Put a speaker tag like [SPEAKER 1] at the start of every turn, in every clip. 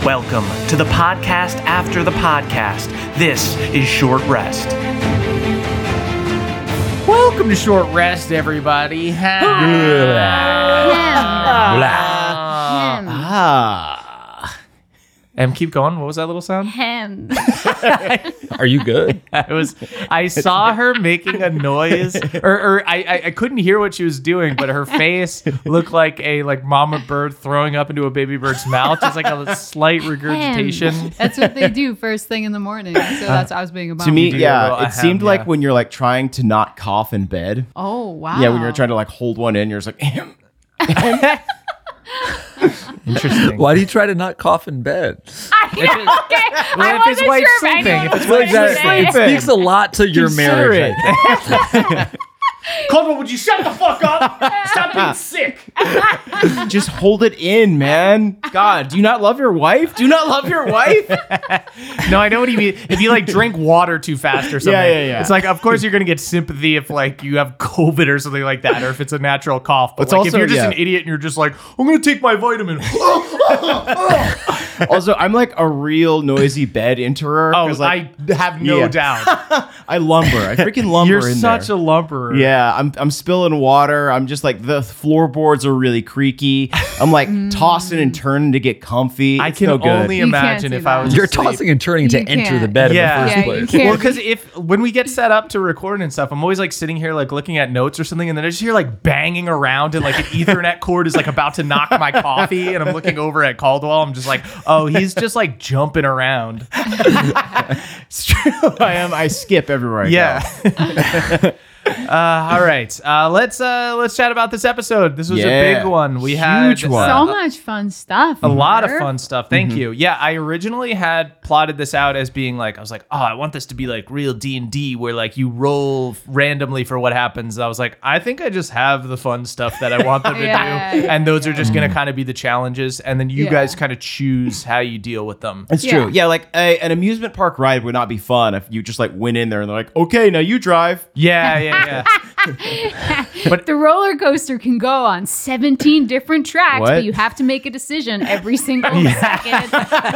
[SPEAKER 1] Welcome to the podcast after the podcast. This is Short Rest.
[SPEAKER 2] Welcome to Short Rest, everybody. Keep going. What was that little sound?
[SPEAKER 3] Hem.
[SPEAKER 4] Are you good?
[SPEAKER 2] I saw her making a noise, or I couldn't hear what she was doing, but her face looked like a mama bird throwing up into a baby bird's mouth, just like a slight regurgitation.
[SPEAKER 3] That's what they do first thing in the morning. So that's what I was being about.
[SPEAKER 5] To me,
[SPEAKER 2] do a
[SPEAKER 5] yeah,
[SPEAKER 2] little
[SPEAKER 5] it seemed
[SPEAKER 2] ahem,
[SPEAKER 5] like
[SPEAKER 2] yeah.
[SPEAKER 5] when you're like trying to not cough in bed.
[SPEAKER 3] Oh, wow.
[SPEAKER 5] Yeah, when you're trying to like hold one in, you're just like,
[SPEAKER 2] Interesting.
[SPEAKER 4] Why do you try to not cough in bed?
[SPEAKER 2] Well, if his wife's sleeping, if his wife's
[SPEAKER 4] It speaks a lot to your
[SPEAKER 5] Consider
[SPEAKER 4] marriage.
[SPEAKER 2] Caldwell, would you shut the fuck up? Stop being sick.
[SPEAKER 5] just hold it in, man. God, do you not love your wife? Do you not love your wife?
[SPEAKER 2] No, I know what you mean. If you drink water too fast or something,
[SPEAKER 5] Yeah.
[SPEAKER 2] it's of course you're gonna get sympathy if you have COVID or something like that, or if it's a natural cough. But
[SPEAKER 5] It's
[SPEAKER 2] if
[SPEAKER 5] also-
[SPEAKER 2] you're just
[SPEAKER 5] yeah.
[SPEAKER 2] an idiot and you're just I'm gonna take my vitamin.
[SPEAKER 5] Also, I'm like a real noisy bed enterer.
[SPEAKER 2] Oh,
[SPEAKER 5] 'cause,
[SPEAKER 2] I have no
[SPEAKER 5] Yeah.
[SPEAKER 2] doubt.
[SPEAKER 5] I lumber. I freaking lumber
[SPEAKER 2] You're
[SPEAKER 5] in
[SPEAKER 2] such
[SPEAKER 5] there.
[SPEAKER 2] a lumberer.
[SPEAKER 5] Yeah, I'm spilling water. I'm just the floorboards are really creaky. I'm tossing and turning to get comfy.
[SPEAKER 2] I
[SPEAKER 5] It's
[SPEAKER 2] can
[SPEAKER 5] no good.
[SPEAKER 2] only
[SPEAKER 3] You can't
[SPEAKER 2] imagine
[SPEAKER 3] do
[SPEAKER 2] if I
[SPEAKER 3] that.
[SPEAKER 2] was
[SPEAKER 4] You're
[SPEAKER 2] asleep.
[SPEAKER 4] tossing and turning to
[SPEAKER 3] You
[SPEAKER 4] enter the
[SPEAKER 3] can't.
[SPEAKER 4] bed
[SPEAKER 2] Yeah.
[SPEAKER 4] in the
[SPEAKER 3] Yeah,
[SPEAKER 4] first
[SPEAKER 3] you
[SPEAKER 4] place.
[SPEAKER 3] can't.
[SPEAKER 2] Well, because when we get set up to record and stuff, I'm always sitting here looking at notes or something, and then I just hear banging around, and an Ethernet cord is about to knock my coffee, and I'm looking over at Caldwell. I'm just oh, he's just jumping around.
[SPEAKER 5] It's true. I am. I skip everywhere I
[SPEAKER 2] Yeah.
[SPEAKER 5] go.
[SPEAKER 2] All right. Let's chat about this episode. This was a
[SPEAKER 5] Yeah.
[SPEAKER 2] big one. We had
[SPEAKER 5] Huge one.
[SPEAKER 3] So much fun stuff.
[SPEAKER 2] a lot of
[SPEAKER 3] Marv.
[SPEAKER 2] fun stuff. Thank you. Yeah, I originally had plotted this out as being I was oh, I want this to be real D&D where you roll randomly for what happens. I was I think I just have the fun stuff that I want them to
[SPEAKER 3] Yeah,
[SPEAKER 2] do,
[SPEAKER 3] yeah,
[SPEAKER 2] and those are just going to kind of be the challenges, and then you
[SPEAKER 3] Yeah.
[SPEAKER 2] guys kind of choose how you deal with them.
[SPEAKER 5] It's
[SPEAKER 3] Yeah.
[SPEAKER 5] true. Yeah, an amusement park ride would not be fun if you just went in there and they're okay, now you drive.
[SPEAKER 2] Yeah.
[SPEAKER 3] The roller coaster can go on 17 different tracks,
[SPEAKER 5] What?
[SPEAKER 3] but you have to make a decision every single second.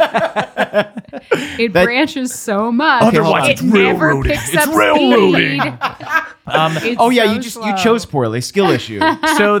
[SPEAKER 3] It branches so much.
[SPEAKER 2] Otherwise,
[SPEAKER 3] it
[SPEAKER 2] it's
[SPEAKER 3] never
[SPEAKER 2] railroading.
[SPEAKER 3] picks
[SPEAKER 2] It's
[SPEAKER 3] up
[SPEAKER 2] railroading.
[SPEAKER 3] speed. It's
[SPEAKER 5] Oh yeah,
[SPEAKER 3] so
[SPEAKER 5] you
[SPEAKER 3] slow.
[SPEAKER 5] chose poorly. Skill issue.
[SPEAKER 2] So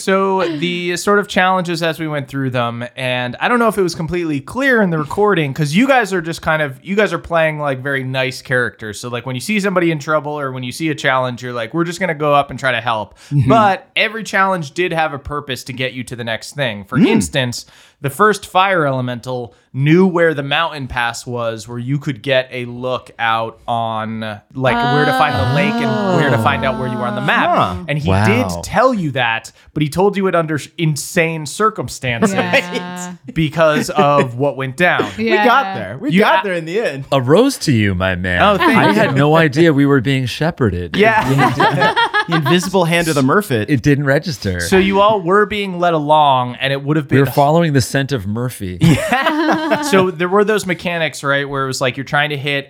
[SPEAKER 2] the sort of challenges as we went through them, and I don't know if it was completely clear in the recording because you guys are just you guys are playing very nice characters. So when you see somebody in trouble or when you see a challenge, you're we're just gonna go up and try to help. But every challenge did have a purpose to get you to the next thing. For instance, the first fire elemental knew where the mountain pass was, where you could get a look out on where to find the lake and where to find out where you are on the map.
[SPEAKER 5] Huh.
[SPEAKER 2] And he
[SPEAKER 4] Wow.
[SPEAKER 2] did tell you that, but he told you it under insane circumstances
[SPEAKER 3] Yeah.
[SPEAKER 2] because of what went down.
[SPEAKER 5] We
[SPEAKER 3] Yeah.
[SPEAKER 5] got there. We
[SPEAKER 2] You-
[SPEAKER 5] got there in the end.
[SPEAKER 4] A rose to you, my man.
[SPEAKER 2] Oh, thank
[SPEAKER 4] I
[SPEAKER 2] you.
[SPEAKER 4] had no idea we were being shepherded.
[SPEAKER 2] Yeah.
[SPEAKER 5] The invisible hand of the Murphy.
[SPEAKER 4] It didn't register.
[SPEAKER 2] So you all were being led along, and it would have
[SPEAKER 4] we
[SPEAKER 2] been
[SPEAKER 4] were following the scent of Murphy.
[SPEAKER 2] so there were those mechanics, right, where it was you're trying to hit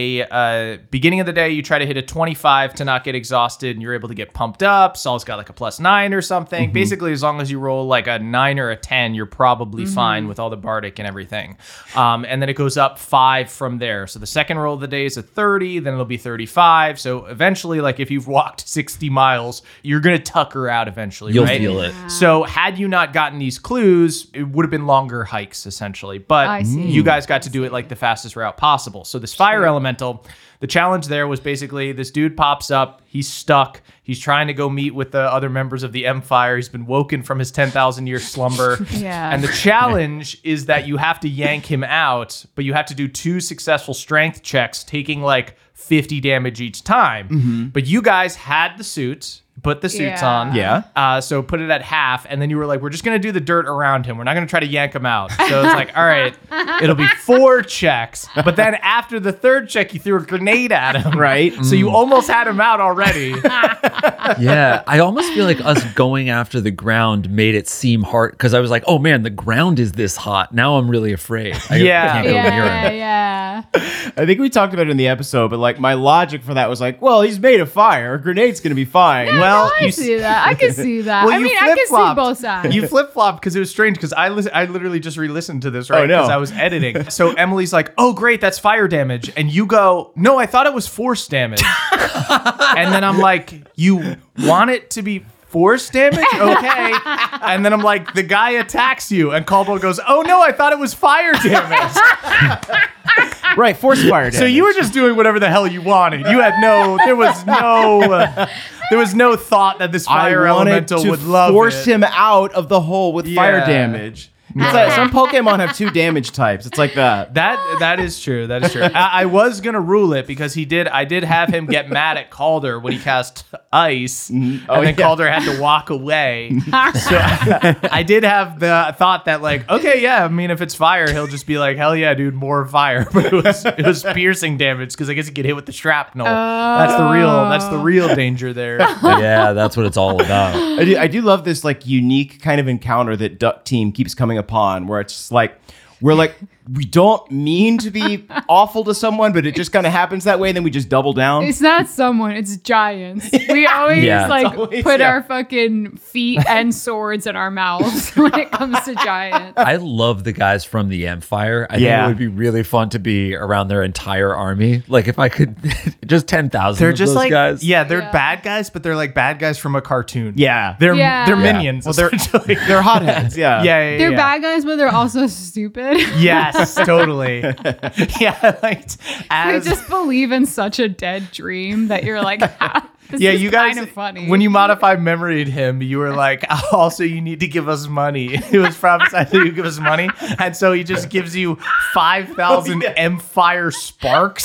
[SPEAKER 2] a beginning of the day, you try to hit a 25 to not get exhausted, and you're able to get pumped up. Saul's got a +9 or something. Basically, as long as you roll a 9 or a 10, you're probably fine with all the bardic and everything. And then it goes up 5 from there. So the second roll of the day is a 30, then it'll be 35. So eventually, if you've walked 60 miles, you're gonna tucker out eventually.
[SPEAKER 4] You'll
[SPEAKER 2] right?
[SPEAKER 4] feel it.
[SPEAKER 2] So had you not gotten these clues, it would have been longer hikes essentially. But
[SPEAKER 3] I see.
[SPEAKER 2] you guys got to do it the fastest route possible. So this fire elemental, the challenge there was basically this dude pops up, he's stuck, he's trying to go meet with the other members of the Empire. He's been woken from his 10,000 year slumber.
[SPEAKER 3] Yeah.
[SPEAKER 2] And the challenge is that you have to yank him out, but you have to do 2 successful strength checks, taking 50 damage each time. But you guys had the suits. Put the suits
[SPEAKER 3] Yeah.
[SPEAKER 2] on.
[SPEAKER 5] Yeah.
[SPEAKER 2] So put it at half, and then you were we're just gonna do the dirt around him. We're not gonna try to yank him out. So it's all right, it'll be 4 checks. But then after the 3rd check, you threw a grenade at him.
[SPEAKER 5] Right.
[SPEAKER 2] So you almost had him out already.
[SPEAKER 4] Yeah, I almost feel like us going after the ground made it seem hard because I was oh man, the ground is this hot. Now I'm really afraid. I
[SPEAKER 2] Yeah.
[SPEAKER 4] can't go near
[SPEAKER 3] Yeah,
[SPEAKER 4] him.
[SPEAKER 3] yeah.
[SPEAKER 5] I think we talked about it in the episode, but my logic for that was well, he's made of fire. A grenade's gonna be fine.
[SPEAKER 2] Well,
[SPEAKER 3] I see that. I can see that.
[SPEAKER 2] Well,
[SPEAKER 3] I
[SPEAKER 2] you
[SPEAKER 3] mean, I can see
[SPEAKER 2] flip-flopped.
[SPEAKER 3] both sides.
[SPEAKER 2] You flip-flopped because it was strange because I literally just re-listened to this, right?
[SPEAKER 5] Oh, no.
[SPEAKER 2] Because I was editing. So Emily's like, oh, great, that's fire damage. And you go, no, I thought it was force damage. And then I'm like, you want it to be force damage? Okay. And then I'm like, the guy attacks you. And Caldwell goes, oh, no, I thought it was fire damage.
[SPEAKER 5] Right, force fire damage.
[SPEAKER 2] So you were just doing whatever the hell you wanted. You had there was no thought that this fire
[SPEAKER 5] I wanted
[SPEAKER 2] elemental
[SPEAKER 5] to
[SPEAKER 2] would love
[SPEAKER 5] force
[SPEAKER 2] it.
[SPEAKER 5] him out of the hole with fire
[SPEAKER 2] Yeah.
[SPEAKER 5] damage. It's like, some Pokemon have 2 damage types. It's like that.
[SPEAKER 2] That is true. That is true. I was gonna rule it because I did have him get mad at Calder when he cast ice, and then Calder had to walk away. So I did have the thought that like, okay, yeah, I mean, if it's fire, he'll just be like, hell yeah, dude, more fire. But it was piercing damage because I guess he get hit with the shrapnel. That's the real danger there.
[SPEAKER 4] Yeah, that's what it's all about.
[SPEAKER 5] I do love this like unique kind of encounter that Duck Team keeps coming upon, where it's just like we don't mean to be awful to someone, but it just kind of happens that way. And then we just double down.
[SPEAKER 3] It's not someone, it's giants. We always
[SPEAKER 4] Yeah.
[SPEAKER 3] like
[SPEAKER 5] It's always-
[SPEAKER 3] put
[SPEAKER 5] yeah.
[SPEAKER 3] our fucking feet and swords in our mouths when it comes to giants.
[SPEAKER 4] I love the guys from the Empire. I think
[SPEAKER 5] Yeah.
[SPEAKER 4] it would be really fun to be around their entire army. Like if I could, just 10,000
[SPEAKER 2] They're
[SPEAKER 4] of
[SPEAKER 2] just
[SPEAKER 4] those
[SPEAKER 2] like
[SPEAKER 4] guys.
[SPEAKER 2] yeah, they're
[SPEAKER 3] Yeah.
[SPEAKER 2] bad guys, but they're like bad guys from a cartoon.
[SPEAKER 5] Yeah.
[SPEAKER 2] They're
[SPEAKER 3] Yeah.
[SPEAKER 2] they're
[SPEAKER 3] Yeah.
[SPEAKER 2] minions.
[SPEAKER 5] Well, they're
[SPEAKER 2] essentially.
[SPEAKER 5] they're hotheads. Yeah.
[SPEAKER 2] yeah.
[SPEAKER 3] They're bad guys, but they're also stupid.
[SPEAKER 2] Yes, totally. Yeah, like
[SPEAKER 3] They
[SPEAKER 2] as
[SPEAKER 3] just believe in such a dead dream that you're like, this
[SPEAKER 2] yeah,
[SPEAKER 3] is
[SPEAKER 2] you guys.
[SPEAKER 3] kind of funny.
[SPEAKER 2] When you modified memoried him, you were like, also you need to give us money. It was prophesied that you give us money, and so he just gives you 5,000 Empire sparks.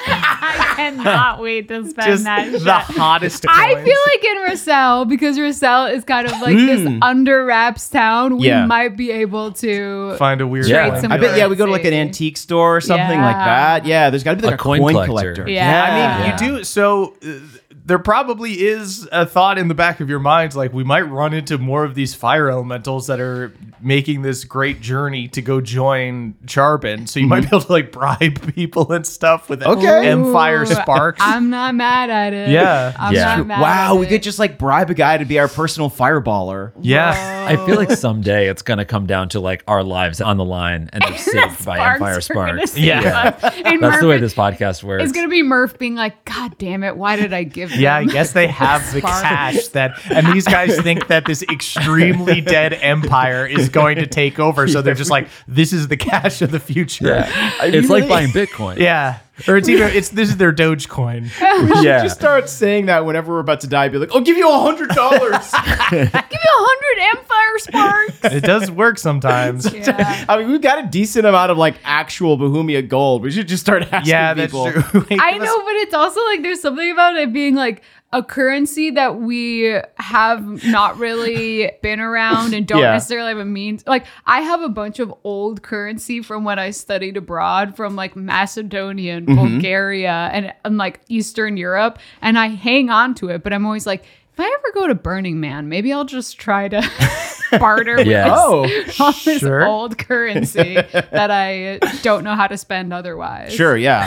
[SPEAKER 3] I cannot wait to spend
[SPEAKER 2] Just
[SPEAKER 3] that shit.
[SPEAKER 2] the hottest.
[SPEAKER 3] I
[SPEAKER 2] coins.
[SPEAKER 3] feel like in Rossell, because Rossell is kind of like this under wraps town, we
[SPEAKER 5] Yeah.
[SPEAKER 3] might be able to
[SPEAKER 2] find a weird.
[SPEAKER 4] Yeah.
[SPEAKER 2] coin.
[SPEAKER 3] some
[SPEAKER 5] I bet, yeah, we go to like an
[SPEAKER 3] currency.
[SPEAKER 5] antique store or something like
[SPEAKER 3] Yeah.
[SPEAKER 5] that. Yeah, there's got to be like a coin collector.
[SPEAKER 3] Yeah.
[SPEAKER 2] I mean,
[SPEAKER 4] Yeah.
[SPEAKER 2] you do. So there probably is a thought in the back of your minds, like we might run into more of these fire elementals that are making this great journey to go join Charbon. So you might be able to like bribe people and stuff with
[SPEAKER 5] Okay.
[SPEAKER 2] Empire
[SPEAKER 3] Ooh,
[SPEAKER 2] sparks.
[SPEAKER 3] I'm not mad at it.
[SPEAKER 2] Yeah.
[SPEAKER 3] I'm
[SPEAKER 4] Yeah.
[SPEAKER 3] not mad
[SPEAKER 5] Wow,
[SPEAKER 3] at
[SPEAKER 5] we
[SPEAKER 3] it.
[SPEAKER 5] could just like bribe a guy to be our personal fireballer.
[SPEAKER 2] yeah.
[SPEAKER 4] I feel like someday it's going to come down to like our lives on the line and they're saved by Empire
[SPEAKER 3] Sparks are gonna
[SPEAKER 4] Sparks.
[SPEAKER 3] save
[SPEAKER 2] Yeah.
[SPEAKER 3] us. And
[SPEAKER 4] That's the way
[SPEAKER 3] Murph-
[SPEAKER 4] this podcast works.
[SPEAKER 3] It's gonna be Murph being like, God damn it, why did I give them?
[SPEAKER 2] Yeah, I guess they have the
[SPEAKER 3] Sparks.
[SPEAKER 2] cash and these guys think that this extremely dead empire is going to take over. So they're just like, this is the cash of the future.
[SPEAKER 4] yeah.
[SPEAKER 5] I
[SPEAKER 4] It's
[SPEAKER 5] really-
[SPEAKER 4] like buying Bitcoin.
[SPEAKER 2] Yeah. Or this is their Dogecoin.
[SPEAKER 4] Yeah.
[SPEAKER 5] Just start saying that whenever we're about to die. Be like, I'll give you $100.
[SPEAKER 3] Give you 100 Empire Sparks.
[SPEAKER 2] It does work sometimes.
[SPEAKER 3] Yeah.
[SPEAKER 5] I mean, we've got a decent amount of like actual Bohemia gold. We should just start asking
[SPEAKER 2] Yeah, that's
[SPEAKER 5] people.
[SPEAKER 2] true.
[SPEAKER 3] I know, but it's also like there's something about it being like a currency that we have not really been around and don't
[SPEAKER 5] Yeah.
[SPEAKER 3] necessarily have a means. Like I have a bunch of old currency from when I studied abroad from like Macedonia and Bulgaria and like Eastern Europe, and I hang on to it. But I'm always like, if I ever go to Burning Man, maybe I'll just try to barter
[SPEAKER 4] Yeah.
[SPEAKER 3] with all this
[SPEAKER 2] sure.
[SPEAKER 3] old currency that I don't know how to spend otherwise.
[SPEAKER 5] Sure, yeah.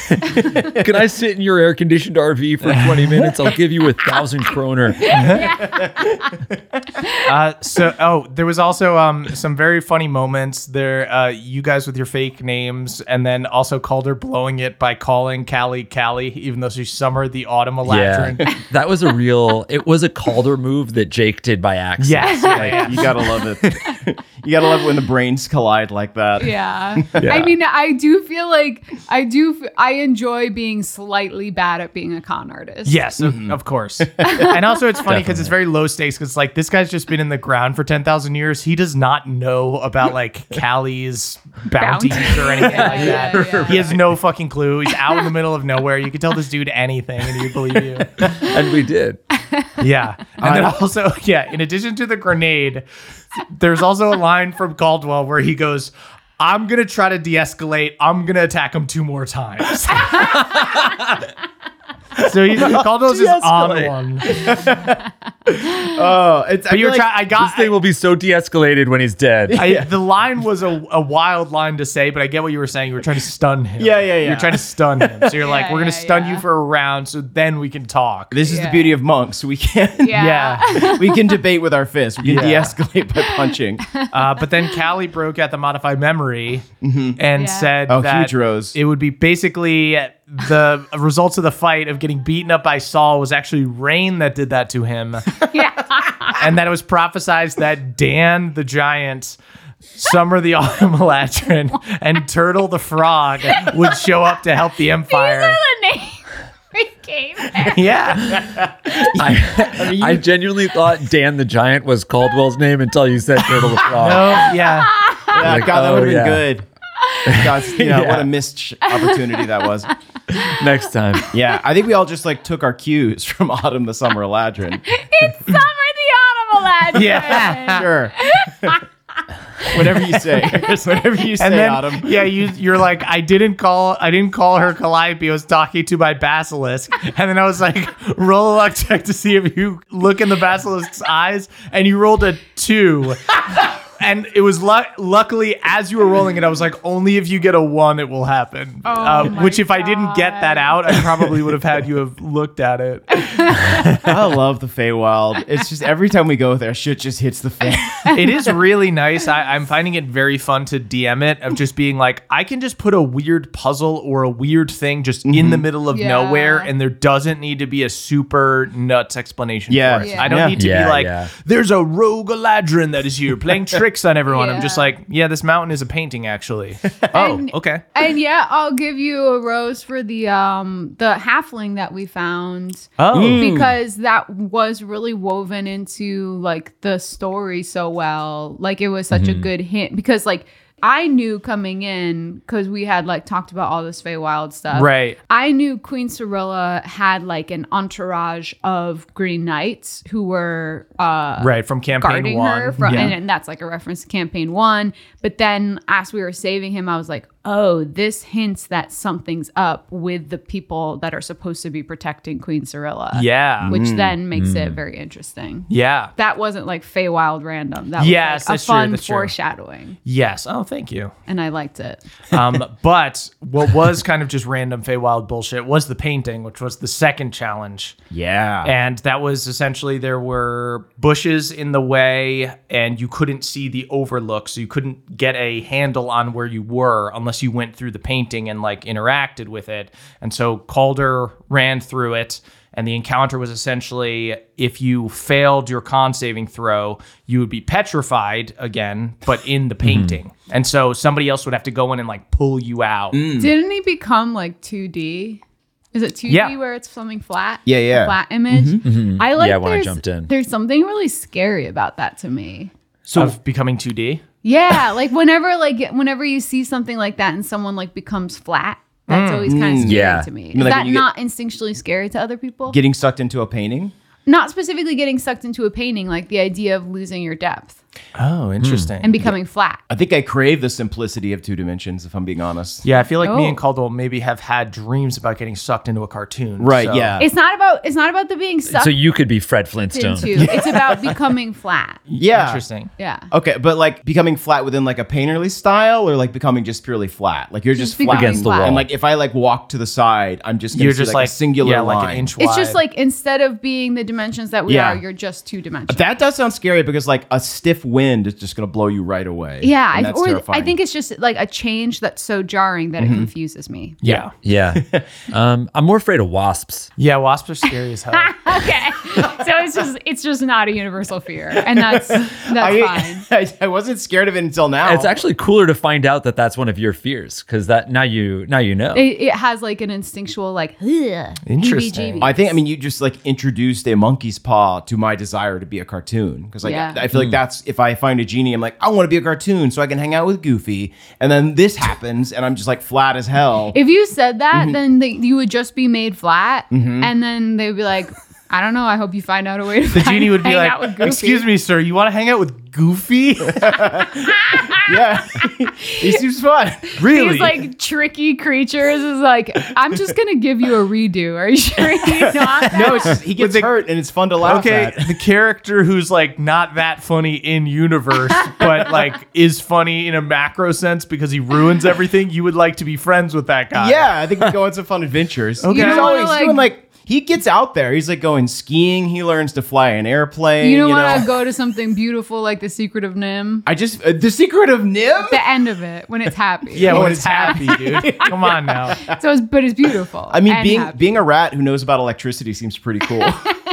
[SPEAKER 4] Can I sit in your air conditioned RV for 20 minutes? I'll give you 1,000 kroner.
[SPEAKER 2] There was also some very funny moments there. You guys with your fake names, and then also Calder blowing it by calling Callie, even though she's Summer the Autumn Eladrin.
[SPEAKER 4] Yeah. That was it was a Calder move that Jake did by accident.
[SPEAKER 2] Yes. Yeah.
[SPEAKER 5] You gotta love it. You gotta love it when the brains collide like that.
[SPEAKER 3] Yeah. I mean, I do feel like I enjoy being slightly bad at being a con artist.
[SPEAKER 2] Yes, of course. And also it's funny because it's very low stakes because like this guy's just been in the ground for 10,000 years. He does not know about like Callie's bounties or anything like that.
[SPEAKER 3] Yeah.
[SPEAKER 2] He has no fucking clue. He's out in the middle of nowhere. You could tell this dude anything and he'd believe you.
[SPEAKER 4] And we did.
[SPEAKER 2] Yeah. And then also, in addition to the grenade, there's also a line from Caldwell where he goes, I'm going to try to de-escalate. I'm going to attack him 2 more times. So Caldwell's just on
[SPEAKER 4] De-escalate.
[SPEAKER 2] one.
[SPEAKER 5] Oh, it's.
[SPEAKER 2] But you're trying.
[SPEAKER 4] This thing will be so de-escalated when he's dead.
[SPEAKER 2] The line was a wild line to say, but I get what you were saying. You were trying to stun him.
[SPEAKER 5] Yeah.
[SPEAKER 2] You're trying to stun him. So you're like,
[SPEAKER 3] Yeah,
[SPEAKER 2] we're gonna
[SPEAKER 3] yeah,
[SPEAKER 2] stun
[SPEAKER 3] yeah.
[SPEAKER 2] you for a round, so then we can talk.
[SPEAKER 5] This is the
[SPEAKER 3] Yeah.
[SPEAKER 5] beauty of monks. We can.
[SPEAKER 3] Yeah.
[SPEAKER 5] We can debate with our fists. We can
[SPEAKER 2] Yeah.
[SPEAKER 5] de-escalate by punching.
[SPEAKER 2] But then Callie broke out the modified memory and
[SPEAKER 3] Yeah.
[SPEAKER 2] said
[SPEAKER 5] Oh,
[SPEAKER 2] that
[SPEAKER 5] huge rose.
[SPEAKER 2] it would be basically the results of the fight of getting beaten up by Saul was actually rain that did that to him. And that it was prophesized that Dan the Giant, Summer the Autumn Eladrin, and Turtle the Frog would show up to help the Empire.
[SPEAKER 3] These are the names we gave him.
[SPEAKER 2] Yeah.
[SPEAKER 4] I genuinely thought Dan the Giant was Caldwell's name until you said Turtle the Frog.
[SPEAKER 2] Oh, yeah.
[SPEAKER 5] Yeah,
[SPEAKER 4] Like,
[SPEAKER 5] God, that
[SPEAKER 4] oh,
[SPEAKER 5] would have
[SPEAKER 4] yeah.
[SPEAKER 5] been good. God, what a missed opportunity that was.
[SPEAKER 4] Next time.
[SPEAKER 5] Yeah, I think we all just like took our cues from Autumn the Summer Eladrin.
[SPEAKER 3] It's Summer the Autumn Eladrin.
[SPEAKER 2] Yeah.
[SPEAKER 5] Sure. Whatever you say. Whatever you say,
[SPEAKER 2] And then,
[SPEAKER 5] Autumn.
[SPEAKER 2] yeah, you're like, I didn't call her Calliope. I was talking to my basilisk, and then I was like, roll a luck check to see if you look in the basilisk's eyes, and you rolled a 2. And it was luckily as you were rolling it, I was like, only if you get a 1, it will happen.
[SPEAKER 3] Oh my
[SPEAKER 2] which if I didn't get that
[SPEAKER 3] God.
[SPEAKER 2] out, I probably would have had you have looked at it.
[SPEAKER 5] I love the Feywild. It's just every time we go there, shit just hits the fan.
[SPEAKER 2] It is really nice. I'm finding it very fun to DM it, of just being like, I can just put a weird puzzle or a weird thing just in the middle of
[SPEAKER 3] Yeah.
[SPEAKER 2] nowhere, and there doesn't need to be a super nuts explanation
[SPEAKER 5] Yeah.
[SPEAKER 2] for it.
[SPEAKER 3] Yeah.
[SPEAKER 2] I don't
[SPEAKER 5] Yeah.
[SPEAKER 2] need to
[SPEAKER 4] Yeah,
[SPEAKER 2] be like,
[SPEAKER 4] yeah.
[SPEAKER 2] there's a rogue Eladrin that is here playing tricks on everyone. I'm just
[SPEAKER 3] Yeah.
[SPEAKER 2] like, yeah, this mountain is a painting, actually. Oh,
[SPEAKER 3] And-
[SPEAKER 2] okay.
[SPEAKER 3] And yeah, I'll give you a rose for the halfling that we found.
[SPEAKER 2] Oh.
[SPEAKER 3] Because that was really woven into like the story so well. Like it was such a good hint because like I knew coming in because we had like talked about all this Feywild stuff.
[SPEAKER 2] Right.
[SPEAKER 3] I knew Queen Cirilla had like an entourage of Green Knights who were
[SPEAKER 2] Right, from campaign
[SPEAKER 3] guarding
[SPEAKER 2] 1.
[SPEAKER 3] her from,
[SPEAKER 2] Yeah.
[SPEAKER 3] and that's like a reference to campaign 1. But then as we were saving him, I was like, oh, this hints that something's up with the people that are supposed to be protecting Queen Cirilla.
[SPEAKER 2] Yeah.
[SPEAKER 3] Which then makes it very interesting.
[SPEAKER 2] Yeah.
[SPEAKER 3] That wasn't like Feywild random. That was
[SPEAKER 2] Yes,
[SPEAKER 3] like a
[SPEAKER 2] that's true,
[SPEAKER 3] fun
[SPEAKER 2] that's true.
[SPEAKER 3] foreshadowing.
[SPEAKER 2] Yes. Oh, thank you.
[SPEAKER 3] And I liked it.
[SPEAKER 2] But what was kind of just random Feywild bullshit was the painting, which was the second challenge.
[SPEAKER 5] Yeah.
[SPEAKER 2] And that was essentially there were bushes in the way and you couldn't see the overlook. So you couldn't get a handle on where you were unless you went through the painting and like interacted with it. And so Calder ran through it. And the encounter was essentially if you failed your con saving throw, you would be petrified again, but in the painting. And so somebody else would have to go in and like pull you out.
[SPEAKER 3] Didn't he become like 2D? Is it 2D
[SPEAKER 2] Yeah.
[SPEAKER 3] where it's something flat?
[SPEAKER 5] Yeah, yeah.
[SPEAKER 3] A flat image? I like
[SPEAKER 4] Yeah, when I
[SPEAKER 3] there's-
[SPEAKER 4] jumped in.
[SPEAKER 3] There's something really scary about that to me.
[SPEAKER 2] So of becoming 2D.
[SPEAKER 3] Yeah, like whenever you see something like that and someone like becomes flat, that's always kind of scary
[SPEAKER 4] Yeah.
[SPEAKER 3] to me.
[SPEAKER 5] mean,
[SPEAKER 3] Is
[SPEAKER 5] like
[SPEAKER 3] that
[SPEAKER 5] when you get-
[SPEAKER 3] not instinctually scary to other people?
[SPEAKER 5] Getting sucked into a painting?
[SPEAKER 3] Not specifically getting sucked into a painting, like the idea of losing your depth
[SPEAKER 2] Oh, interesting.
[SPEAKER 3] and becoming flat.
[SPEAKER 5] I think I crave the simplicity of 2 dimensions, if I'm being honest.
[SPEAKER 2] Yeah, I feel like me
[SPEAKER 3] Oh.
[SPEAKER 2] and Caldwell maybe have had dreams about getting sucked into a cartoon.
[SPEAKER 5] Right,
[SPEAKER 2] so-
[SPEAKER 5] yeah.
[SPEAKER 3] It's not about the being sucked
[SPEAKER 4] So you could be Fred Flintstone.
[SPEAKER 3] into. It's about becoming flat.
[SPEAKER 5] Yeah.
[SPEAKER 2] Interesting.
[SPEAKER 3] Yeah.
[SPEAKER 5] Okay, but like becoming flat within like a painterly style or like becoming just purely flat? Like you're just flat.
[SPEAKER 3] becoming
[SPEAKER 4] Against the wall.
[SPEAKER 5] And like if I like walk to the side, I'm just going
[SPEAKER 2] You're
[SPEAKER 5] to see
[SPEAKER 2] just
[SPEAKER 5] like
[SPEAKER 2] like
[SPEAKER 5] a singular
[SPEAKER 2] yeah,
[SPEAKER 5] line.
[SPEAKER 2] like an inch wide.
[SPEAKER 3] It's just like instead of being the dimensions that we
[SPEAKER 5] Yeah.
[SPEAKER 3] are, you're just 2 dimensional.
[SPEAKER 5] That does sound scary because like a stiff wind is just going to blow you right away.
[SPEAKER 3] Yeah,
[SPEAKER 5] And that's terrifying.
[SPEAKER 3] I think it's just like a change that's so jarring that it confuses me.
[SPEAKER 2] yeah.
[SPEAKER 4] Yeah. I'm more afraid of wasps.
[SPEAKER 2] Yeah, wasps are scary as hell.
[SPEAKER 3] Okay, so it's just not a universal fear, and that's fine.
[SPEAKER 5] I wasn't scared of it until now.
[SPEAKER 4] It's actually cooler to find out that that's one of your fears because that now you know.
[SPEAKER 3] It has like an instinctual like
[SPEAKER 2] Interesting.
[SPEAKER 3] heebie-jeebies.
[SPEAKER 5] I think, I mean, you just like introduced a monkey's paw to my desire to be a cartoon. Because like,
[SPEAKER 3] Yeah.
[SPEAKER 5] I feel like that's, if I find a genie, I'm like, I want to be a cartoon so I can hang out with Goofy. And then this happens and I'm just like flat as hell.
[SPEAKER 3] If you said that, then you would just be made flat, and then they'd be like, I don't know. I hope you find out a way to
[SPEAKER 2] The genie would be
[SPEAKER 3] hang out with
[SPEAKER 2] like,
[SPEAKER 3] Goofy.
[SPEAKER 2] "Excuse me, sir, you want to hang out with Goofy?"
[SPEAKER 5] Yeah, he seems fun.
[SPEAKER 2] Really?
[SPEAKER 3] These like tricky creatures is like, I'm just gonna give you a redo. Are you sure you want that?
[SPEAKER 5] No, it's just, he gets
[SPEAKER 2] the-
[SPEAKER 5] hurt and it's fun to laugh
[SPEAKER 2] Okay,
[SPEAKER 5] at.
[SPEAKER 2] the character who's like not that funny in universe, but like is funny in a macro sense because he ruins everything. You would like to be friends with that guy.
[SPEAKER 5] Yeah, I think we go on some fun adventures.
[SPEAKER 2] Okay.
[SPEAKER 5] He's
[SPEAKER 2] You don't
[SPEAKER 5] always
[SPEAKER 3] wanna,
[SPEAKER 5] doing like he gets out there. He's like going skiing. He learns to fly an airplane.
[SPEAKER 3] You don't want
[SPEAKER 5] know?
[SPEAKER 3] to go to something beautiful like The Secret of Nim.
[SPEAKER 5] I just the secret of Nim.
[SPEAKER 3] The end of it when it's happy.
[SPEAKER 2] Yeah,
[SPEAKER 5] Oh,
[SPEAKER 2] when
[SPEAKER 5] it's
[SPEAKER 2] it's happy, dude. Come on now.
[SPEAKER 3] So but it's beautiful.
[SPEAKER 5] I mean,
[SPEAKER 3] and
[SPEAKER 5] being
[SPEAKER 3] happy.
[SPEAKER 5] being a rat who knows about electricity seems pretty cool.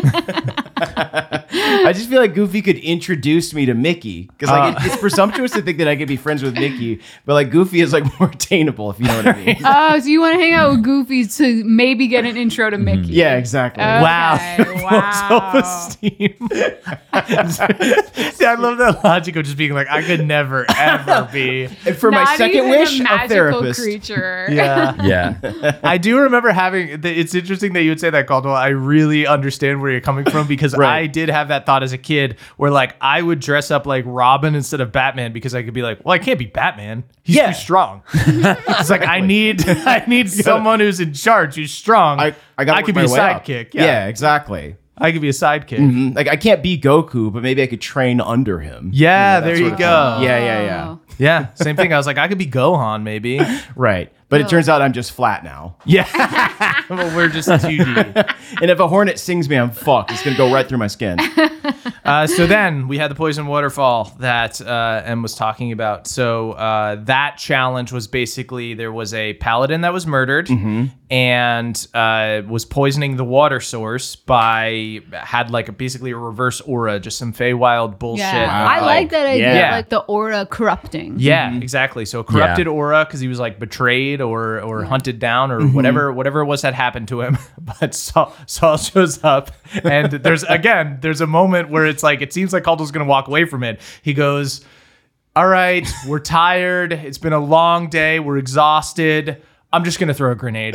[SPEAKER 5] I just feel like Goofy could introduce me to Mickey because like it's presumptuous to think that I could be friends with Mickey, but like Goofy is like more attainable if you know what I mean.
[SPEAKER 3] Oh, so you want to hang out with Goofy to maybe get an intro to Mickey?
[SPEAKER 5] Yeah, exactly.
[SPEAKER 2] Wow.
[SPEAKER 3] Okay, wow.
[SPEAKER 2] Self-esteem. See, I love that logic of just being like, I could never, ever be.
[SPEAKER 5] And for my
[SPEAKER 3] Not
[SPEAKER 5] second
[SPEAKER 3] even
[SPEAKER 5] wish,
[SPEAKER 3] a
[SPEAKER 5] a
[SPEAKER 3] magical
[SPEAKER 5] therapist.
[SPEAKER 3] creature.
[SPEAKER 2] Yeah.
[SPEAKER 4] Yeah.
[SPEAKER 2] I do remember having, it's interesting that you would say that, Caldwell. I really understand where you're coming from because
[SPEAKER 5] Right.
[SPEAKER 2] I did have that thought as a kid where like I would dress up like Robin instead of Batman because I could be like, well, I can't be Batman. He's
[SPEAKER 5] Yeah.
[SPEAKER 2] too strong. It's like, I need someone who's in charge, who's strong.
[SPEAKER 5] I got.
[SPEAKER 2] could be a sidekick.
[SPEAKER 5] Yeah, exactly.
[SPEAKER 2] I could be a sidekick.
[SPEAKER 5] Mhm. Like I can't be Goku, but maybe I could train under him.
[SPEAKER 2] Yeah,
[SPEAKER 5] that
[SPEAKER 2] there
[SPEAKER 5] sort
[SPEAKER 2] you
[SPEAKER 5] of
[SPEAKER 2] go.
[SPEAKER 5] thing. Yeah.
[SPEAKER 3] Oh.
[SPEAKER 2] Yeah, same thing. I was like, I could be Gohan, maybe.
[SPEAKER 5] Right. But it turns out I'm just flat now.
[SPEAKER 2] Yeah. Well, we're just 2D.
[SPEAKER 5] And if a hornet stings me, I'm fucked. It's gonna go right through my skin.
[SPEAKER 2] So then we had the poison waterfall that Em was talking about. So that challenge was basically there was a paladin that was murdered and was poisoning the water source had like basically a reverse aura, just some Feywild bullshit.
[SPEAKER 3] Yeah,
[SPEAKER 5] Wow.
[SPEAKER 3] I like that idea,
[SPEAKER 2] Yeah.
[SPEAKER 3] like the aura corrupting.
[SPEAKER 2] Yeah, exactly. So a corrupted aura because he was like betrayed or hunted down or whatever it was that happened to him. But Saul shows up and there's a moment where it's like it seems like Caldwell's gonna walk away from it. He goes, "All right, we're tired. It's been a long day. We're exhausted. I'm just gonna throw a grenade."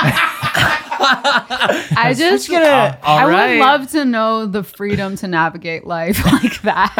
[SPEAKER 3] I just
[SPEAKER 5] gonna-
[SPEAKER 3] I
[SPEAKER 2] all right.
[SPEAKER 3] would love to know the freedom to navigate life like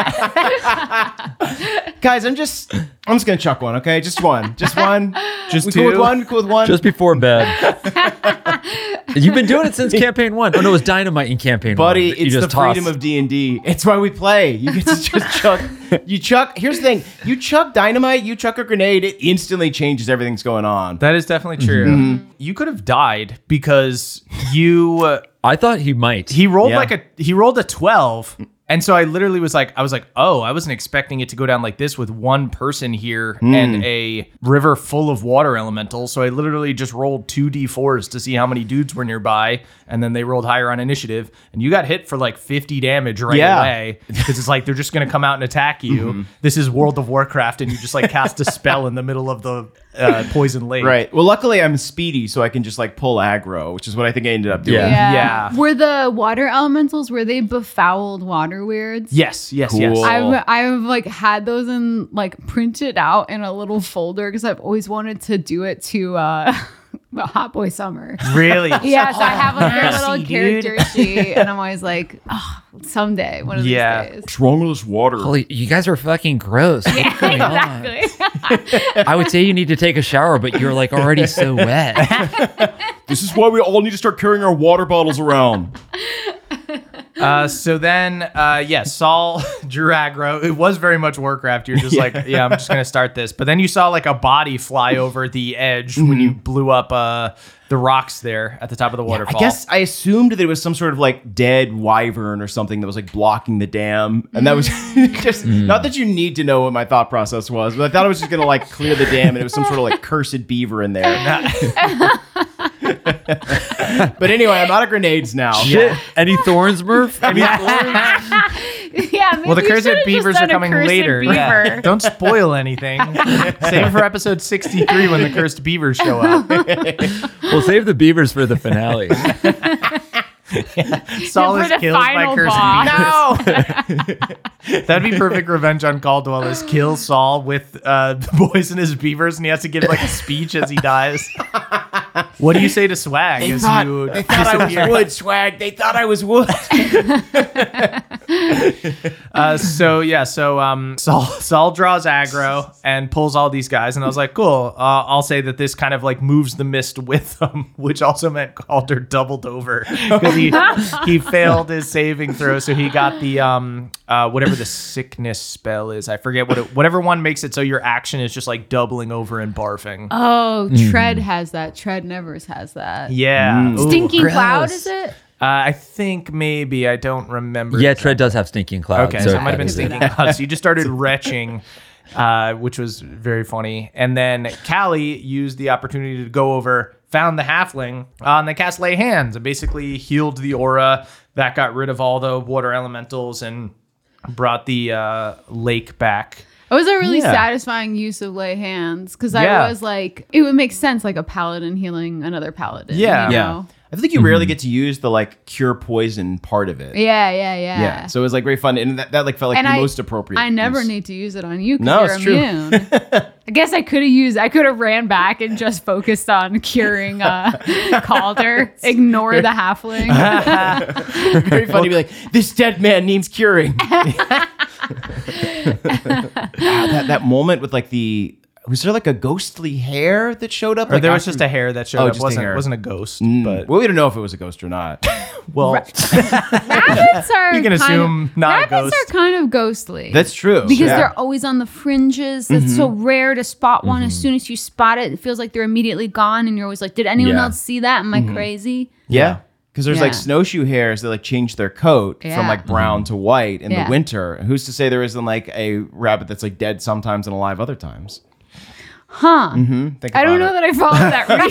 [SPEAKER 3] that.
[SPEAKER 5] Guys, I'm just gonna chuck one, okay? Just one. Just one.
[SPEAKER 2] Just
[SPEAKER 5] we cool with
[SPEAKER 2] two?
[SPEAKER 5] one? We cool with one?
[SPEAKER 4] Just before bed. You've been doing it since campaign 1. Oh no, it was dynamite in campaign 1.
[SPEAKER 5] Buddy,
[SPEAKER 4] that you
[SPEAKER 5] it's the
[SPEAKER 4] just
[SPEAKER 5] freedom
[SPEAKER 4] tossed.
[SPEAKER 5] of D&D. It's why we play. You get to just chuck. Here's the thing. You chuck dynamite, you chuck a grenade, it instantly changes everything's going on.
[SPEAKER 2] That is definitely true. You could have died because you.
[SPEAKER 4] I thought he might.
[SPEAKER 2] He rolled
[SPEAKER 5] Yeah.
[SPEAKER 2] he rolled a 12. And so I literally was like, oh, I wasn't expecting it to go down like this with one person here and a river full of water elementals. So I literally just rolled 2d4s to see how many dudes were nearby. And then they rolled higher on initiative. And you got hit for like 50 damage right
[SPEAKER 5] Yeah.
[SPEAKER 2] away. Because it's like, they're just going to come out and attack you. This is World of Warcraft. And you just like cast a spell in the middle of the poison lake.
[SPEAKER 5] Right. Well, luckily I'm speedy, so I can just like pull aggro, which is what I think I ended up doing.
[SPEAKER 4] Yeah.
[SPEAKER 2] Yeah.
[SPEAKER 3] Were the water elementals, were they befouled water weirds?
[SPEAKER 2] Yes.
[SPEAKER 5] Cool.
[SPEAKER 3] I've like had those and like printed out in a little folder because I've always wanted to do it to Hot Boy Summer.
[SPEAKER 2] Really?
[SPEAKER 3] Yes, I have like their
[SPEAKER 2] Nasty,
[SPEAKER 3] little
[SPEAKER 2] dude.
[SPEAKER 3] character sheet, and I'm always like, oh, someday, one of
[SPEAKER 2] Yeah.
[SPEAKER 3] these days.
[SPEAKER 5] What's wrong with this water?
[SPEAKER 4] Holy, you guys are fucking gross. What's going on?
[SPEAKER 3] Exactly.
[SPEAKER 4] I would say you need to take a shower, but you're like already so wet.
[SPEAKER 5] This is why we all need to start carrying our water bottles around.
[SPEAKER 2] So then, Saul drew aggro. It was very much Warcraft. You're just like, yeah, I'm just going to start this. But then you saw like a body fly over the edge when you blew up the rocks there at the top of the waterfall.
[SPEAKER 5] I guess I assumed that it was some sort of like dead wyvern or something that was like blocking the dam. And that was just not that you need to know what my thought process was, but I thought it was just gonna like clear the dam and it was some sort of like cursed beaver in there. But anyway, I'm out of grenades now.
[SPEAKER 4] Shit. Any thorns, Murph? Any thorns?
[SPEAKER 3] Yeah, maybe
[SPEAKER 2] Well, the
[SPEAKER 3] we
[SPEAKER 2] cursed
[SPEAKER 3] should've just
[SPEAKER 2] beavers are
[SPEAKER 3] done a
[SPEAKER 2] coming
[SPEAKER 3] cursed
[SPEAKER 2] later.
[SPEAKER 3] beaver.
[SPEAKER 2] Yeah. Don't spoil anything. Save it for episode 63 when the cursed beavers show up.
[SPEAKER 4] We'll save the beavers for the finale.
[SPEAKER 2] Saul
[SPEAKER 3] For
[SPEAKER 2] is
[SPEAKER 3] the
[SPEAKER 2] killed by
[SPEAKER 3] final
[SPEAKER 2] cursed
[SPEAKER 3] boss.
[SPEAKER 2] beavers. That'd be perfect revenge on Caldwell is kill Saul with the poisonous beavers and he has to give like a speech as he dies. What do you say to Swag?
[SPEAKER 5] They
[SPEAKER 2] as
[SPEAKER 5] thought,
[SPEAKER 2] you
[SPEAKER 5] they thought I was
[SPEAKER 2] disappear?
[SPEAKER 5] wood, Swag. They thought I was wood.
[SPEAKER 2] Saul draws aggro and pulls all these guys, and I was like, cool. I'll say that this kind of like moves the mist with them, which also meant Calder doubled over because he failed his saving throw, so he got the whatever the sickness spell is. I forget whatever one makes it so your action is just like doubling over and barfing.
[SPEAKER 3] Oh, Tread has that. Tread Nevers has that.
[SPEAKER 2] Yeah. Ooh.
[SPEAKER 3] Stinking Cloud,
[SPEAKER 4] gross.
[SPEAKER 3] is it?
[SPEAKER 2] I think maybe. I don't remember.
[SPEAKER 4] Yeah, Tread does have Stinking Cloud.
[SPEAKER 2] Okay, so it might have been
[SPEAKER 4] is it.
[SPEAKER 2] Stinking Cloud. So you just started retching, which was very funny. And then Callie used the opportunity to go over, found the halfling, and they cast Lay Hands and basically healed the aura. That got rid of all the water elementals and brought the lake back.
[SPEAKER 3] It was a really
[SPEAKER 5] Yeah.
[SPEAKER 3] satisfying use of Lay Hands because
[SPEAKER 2] Yeah.
[SPEAKER 3] I was like, it would make sense like a paladin healing another paladin.
[SPEAKER 2] Yeah.
[SPEAKER 3] you
[SPEAKER 5] Yeah.
[SPEAKER 3] know?
[SPEAKER 5] I think you rarely get to use the like cure poison part of it.
[SPEAKER 3] Yeah.
[SPEAKER 5] Yeah. So it was like very fun, and that like felt like
[SPEAKER 3] And
[SPEAKER 5] the most appropriate.
[SPEAKER 3] I never
[SPEAKER 5] use.
[SPEAKER 3] need to use it on you because
[SPEAKER 5] No,
[SPEAKER 3] you're
[SPEAKER 5] it's true.
[SPEAKER 3] immune. I guess I could have ran back and just focused on curing Calder. Ignore the halfling.
[SPEAKER 5] Very funny to be like, this dead man needs curing. that moment with like was there like a ghostly hair that showed up?
[SPEAKER 2] Or
[SPEAKER 5] Like
[SPEAKER 2] there was
[SPEAKER 5] after-
[SPEAKER 2] just a hair that showed
[SPEAKER 5] Oh,
[SPEAKER 2] up.
[SPEAKER 5] just a
[SPEAKER 2] Wasn't
[SPEAKER 5] hair.
[SPEAKER 2] wasn't a ghost,
[SPEAKER 5] But
[SPEAKER 2] but
[SPEAKER 5] well, we don't know if it was a ghost or not.
[SPEAKER 2] well,
[SPEAKER 3] Rabbits are
[SPEAKER 2] You can assume not a
[SPEAKER 3] rabbits
[SPEAKER 2] ghost.
[SPEAKER 3] are kind of ghostly.
[SPEAKER 5] That's true.
[SPEAKER 3] because
[SPEAKER 5] yeah.
[SPEAKER 3] they're always on the fringes. It's so rare to spot one. As soon as you spot it, it feels like they're immediately gone, and you're always like, "Did anyone
[SPEAKER 4] Yeah.
[SPEAKER 3] else see that? Am I crazy?"
[SPEAKER 5] Yeah. Because there's like
[SPEAKER 3] Yeah.
[SPEAKER 5] snowshoe hares that like change their coat from
[SPEAKER 3] Yeah.
[SPEAKER 5] like brown to white in
[SPEAKER 3] Yeah.
[SPEAKER 5] the winter. Who's to say there isn't like a rabbit that's like dead sometimes and alive other times?
[SPEAKER 3] Huh?
[SPEAKER 5] Think
[SPEAKER 3] I don't know
[SPEAKER 5] about
[SPEAKER 3] that I followed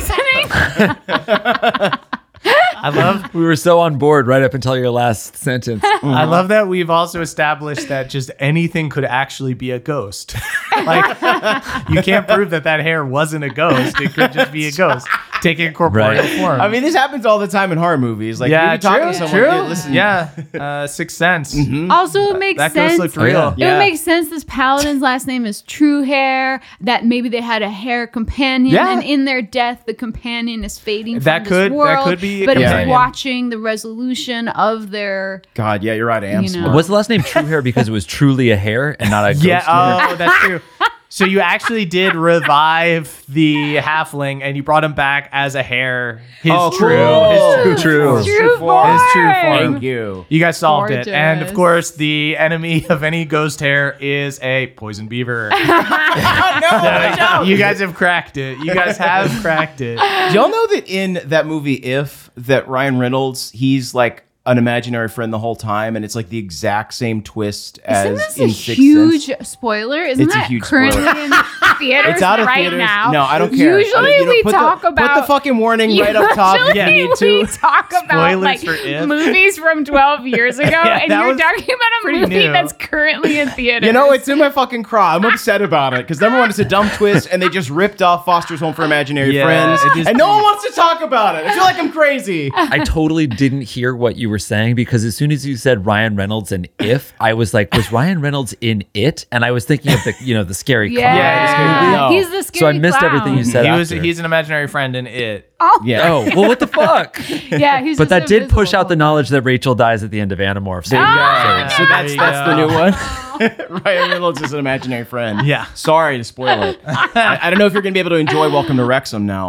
[SPEAKER 3] that reasoning.
[SPEAKER 2] I love
[SPEAKER 4] We were so on board right up until your last sentence.
[SPEAKER 2] I love that we've also established that just anything could actually be a ghost. Like, you can't prove that hair wasn't a ghost. It could just be a ghost taking corporeal
[SPEAKER 4] Right.
[SPEAKER 2] form.
[SPEAKER 5] I mean, this happens all the time in horror movies. Like,
[SPEAKER 2] yeah,
[SPEAKER 5] you're talking
[SPEAKER 2] true,
[SPEAKER 5] to someone,
[SPEAKER 2] true.
[SPEAKER 5] yeah, listen,
[SPEAKER 2] Yeah, Sixth Sense.
[SPEAKER 3] Also, it makes
[SPEAKER 2] That
[SPEAKER 3] sense.
[SPEAKER 2] ghost looked
[SPEAKER 4] Oh,
[SPEAKER 2] real.
[SPEAKER 4] yeah.
[SPEAKER 3] It would make sense this paladin's last name is True Hair, that maybe they had a hair companion,
[SPEAKER 2] Yeah.
[SPEAKER 3] and in their death, the companion is fading
[SPEAKER 2] That
[SPEAKER 3] from
[SPEAKER 2] could-
[SPEAKER 3] this
[SPEAKER 2] that
[SPEAKER 3] world.
[SPEAKER 2] could be a
[SPEAKER 3] but it's
[SPEAKER 5] companion.
[SPEAKER 3] watching the resolution of their.
[SPEAKER 5] God, yeah, you're right. I am
[SPEAKER 3] You know.
[SPEAKER 5] smart.
[SPEAKER 4] Was the last name True Hair because it was truly a hair and not a ghost
[SPEAKER 2] Yeah,
[SPEAKER 4] hair?
[SPEAKER 2] oh, that's true. So you actually did revive the halfling, and you brought him back as a hair. His
[SPEAKER 5] Oh,
[SPEAKER 2] true,
[SPEAKER 5] cool.
[SPEAKER 2] his true form.
[SPEAKER 3] True form.
[SPEAKER 2] His true form.
[SPEAKER 5] Thank you.
[SPEAKER 2] You guys solved it. And of
[SPEAKER 3] Gorgeous.
[SPEAKER 2] course, the enemy of any ghost hair is a poison beaver.
[SPEAKER 5] No.
[SPEAKER 2] You guys have cracked it. You guys have cracked it.
[SPEAKER 5] Do y'all know that in that movie If, that Ryan Reynolds, he's like an imaginary friend the whole time, and it's like the exact same twist as
[SPEAKER 3] Isn't this
[SPEAKER 5] in
[SPEAKER 3] a
[SPEAKER 5] Sixth
[SPEAKER 3] huge
[SPEAKER 5] Sense?
[SPEAKER 3] spoiler? Isn't
[SPEAKER 5] It's a
[SPEAKER 3] that
[SPEAKER 5] huge
[SPEAKER 3] currently
[SPEAKER 5] spoiler.
[SPEAKER 3] in theaters
[SPEAKER 5] It's out of
[SPEAKER 3] right
[SPEAKER 5] theaters.
[SPEAKER 3] now?
[SPEAKER 5] No, I don't care.
[SPEAKER 3] Usually
[SPEAKER 5] You know,
[SPEAKER 3] we
[SPEAKER 5] put
[SPEAKER 3] talk
[SPEAKER 5] the,
[SPEAKER 3] about
[SPEAKER 5] put the fucking warning right up top if
[SPEAKER 2] Yeah.
[SPEAKER 5] you need
[SPEAKER 3] we
[SPEAKER 5] to.
[SPEAKER 3] talk about
[SPEAKER 2] Spoilers
[SPEAKER 3] like
[SPEAKER 2] for If.
[SPEAKER 3] movies from 12 years ago, and
[SPEAKER 2] that
[SPEAKER 3] you're
[SPEAKER 2] was
[SPEAKER 3] talking about a
[SPEAKER 2] pretty
[SPEAKER 3] movie
[SPEAKER 2] new.
[SPEAKER 3] that's currently in theaters.
[SPEAKER 5] You know, it's in my fucking craw. I'm upset about it because number one, it's a dumb twist, and they just ripped off Foster's Home for Imaginary
[SPEAKER 2] Yeah,
[SPEAKER 5] Friends,
[SPEAKER 2] it just-
[SPEAKER 5] and no one wants to talk about it. I feel like I'm crazy.
[SPEAKER 4] I totally didn't hear what you were saying because as soon as you said Ryan Reynolds and If, I was like, was Ryan Reynolds in It? And I was thinking of the scary clown.
[SPEAKER 2] Yeah,
[SPEAKER 5] no.
[SPEAKER 3] he's the scary
[SPEAKER 4] So I missed
[SPEAKER 3] clown.
[SPEAKER 4] everything you said.
[SPEAKER 2] He's an imaginary friend in it.
[SPEAKER 5] Yeah.
[SPEAKER 4] Oh, well, what the fuck?
[SPEAKER 3] Yeah, he's
[SPEAKER 4] But
[SPEAKER 3] just
[SPEAKER 4] that did push
[SPEAKER 3] invisible.
[SPEAKER 4] out the knowledge that Rachel dies at the end of Animorphs. So,
[SPEAKER 2] Yeah,
[SPEAKER 5] So that's the new one.
[SPEAKER 3] Oh.
[SPEAKER 5] Ryan Reynolds is an imaginary friend.
[SPEAKER 2] Yeah.
[SPEAKER 5] Sorry to spoil it. I don't know if you're going to be able to enjoy Welcome to Wrexham now.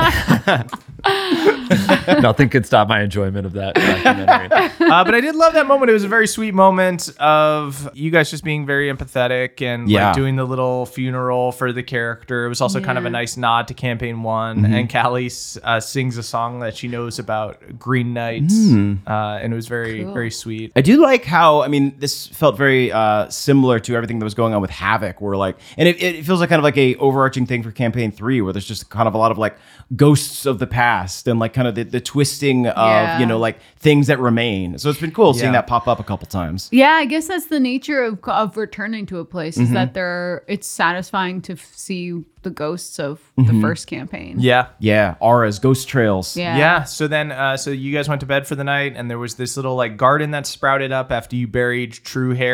[SPEAKER 4] nothing could stop my enjoyment of that documentary.
[SPEAKER 2] But I did love that moment. It was a very sweet moment of you guys just being very empathetic and
[SPEAKER 5] Yeah.
[SPEAKER 2] like doing the little funeral for the character. It was also kind of a
[SPEAKER 3] Yeah.
[SPEAKER 2] nice nod to Campaign One. And Callie sings a song that she knows about Green Knight, and it was very
[SPEAKER 3] Cool.
[SPEAKER 2] very sweet.
[SPEAKER 5] I do like how, I mean, this felt very similar to everything that was going on with Havoc, where like, and it feels like kind of like a overarching thing for Campaign 3, where there's just kind of a lot of like ghosts of the past and like kind of the twisting of,
[SPEAKER 3] Yeah.
[SPEAKER 5] you know, like things that remain. So it's been cool seeing
[SPEAKER 2] Yeah.
[SPEAKER 5] that pop up a couple times.
[SPEAKER 3] Yeah, I guess that's the nature of returning to a place is that it's satisfying to see the ghosts of the first campaign.
[SPEAKER 2] Yeah.
[SPEAKER 5] Yeah. Auras, ghost trails.
[SPEAKER 3] Yeah.
[SPEAKER 2] Yeah. So then, so you guys went to bed for the night, and there was this little like garden that sprouted up after you buried True Hair.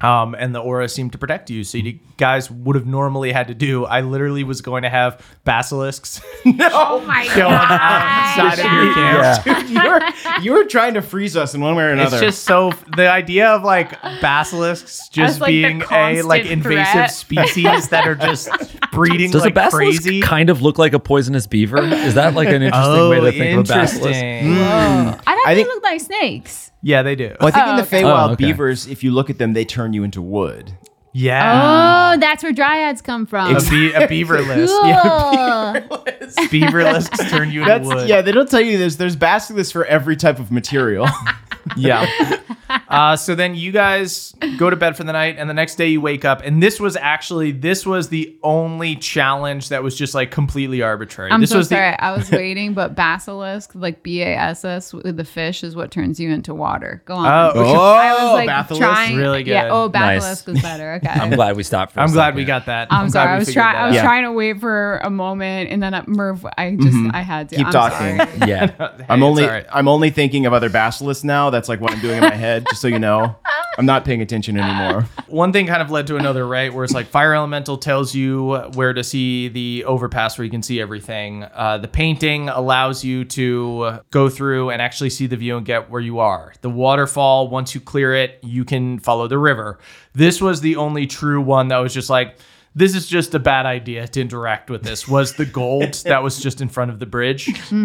[SPEAKER 2] And the aura seemed to protect you. So you guys would have normally had to do. I literally was going to have basilisks
[SPEAKER 3] Oh my
[SPEAKER 2] go on outside of your camp.
[SPEAKER 4] Yeah.
[SPEAKER 5] You were trying to freeze us in one way or another.
[SPEAKER 2] It's just so the idea of like basilisks just
[SPEAKER 3] As, like, the
[SPEAKER 2] being a like
[SPEAKER 3] constant
[SPEAKER 2] invasive
[SPEAKER 3] threat.
[SPEAKER 2] species that are just breeding
[SPEAKER 4] Does
[SPEAKER 2] like
[SPEAKER 4] a basilisk
[SPEAKER 2] crazy.
[SPEAKER 4] kind of look like a poisonous beaver? Is that like an interesting way to think of a basilisk?
[SPEAKER 2] interesting.
[SPEAKER 3] I thought
[SPEAKER 5] I
[SPEAKER 3] they
[SPEAKER 5] think-
[SPEAKER 3] looked like snakes.
[SPEAKER 2] Yeah, they do.
[SPEAKER 5] Well, I think in the
[SPEAKER 3] okay.
[SPEAKER 5] Feywild,
[SPEAKER 4] Oh, okay.
[SPEAKER 5] beavers, if you look at them, they turn you into wood.
[SPEAKER 2] Yeah.
[SPEAKER 3] Oh, that's where dryads come from.
[SPEAKER 2] A beaver list.
[SPEAKER 3] Cool.
[SPEAKER 2] Yeah, beaver lists turn you into
[SPEAKER 5] That's
[SPEAKER 2] wood.
[SPEAKER 5] yeah. They don't tell you there's basilisks for every type of material.
[SPEAKER 2] Yeah. So then you guys go to bed for the night, and the next day you wake up, and this was the only challenge that was just like completely arbitrary.
[SPEAKER 3] I'm
[SPEAKER 2] this
[SPEAKER 3] so
[SPEAKER 2] was
[SPEAKER 3] sorry. I was waiting, but basilisk, like BASS with the fish, is what turns you into water. Go on.
[SPEAKER 2] Oh,
[SPEAKER 3] I was like
[SPEAKER 5] Basilisk?
[SPEAKER 3] trying.
[SPEAKER 2] Really good.
[SPEAKER 3] Yeah. Oh,
[SPEAKER 4] Nice.
[SPEAKER 3] basilisk was better. Okay.
[SPEAKER 4] I'm glad we stopped. For a
[SPEAKER 2] I'm glad we
[SPEAKER 4] second.
[SPEAKER 2] got that.
[SPEAKER 3] I'm
[SPEAKER 2] glad
[SPEAKER 3] sorry.
[SPEAKER 2] we
[SPEAKER 3] I was
[SPEAKER 2] figured
[SPEAKER 3] trying.
[SPEAKER 2] that
[SPEAKER 3] I was
[SPEAKER 2] out.
[SPEAKER 3] trying to wait for a moment, and then Merv, I had to.
[SPEAKER 5] Keep
[SPEAKER 3] I'm
[SPEAKER 5] talking.
[SPEAKER 3] sorry.
[SPEAKER 4] Yeah.
[SPEAKER 5] I'm
[SPEAKER 2] it's
[SPEAKER 5] only
[SPEAKER 2] all right.
[SPEAKER 5] I'm only thinking of other basilisks now. That's like what I'm doing in my head. Just so you know, I'm not paying attention anymore.
[SPEAKER 2] One thing kind of led to another, right? Where it's like Fire Elemental tells you where to see the overpass where you can see everything. The painting allows you to go through and actually see the view and get where you are. The waterfall, once you clear it, you can follow the river. This was the only true one that was just like, this is just a bad idea to interact with this, was the gold that was just in front of the bridge,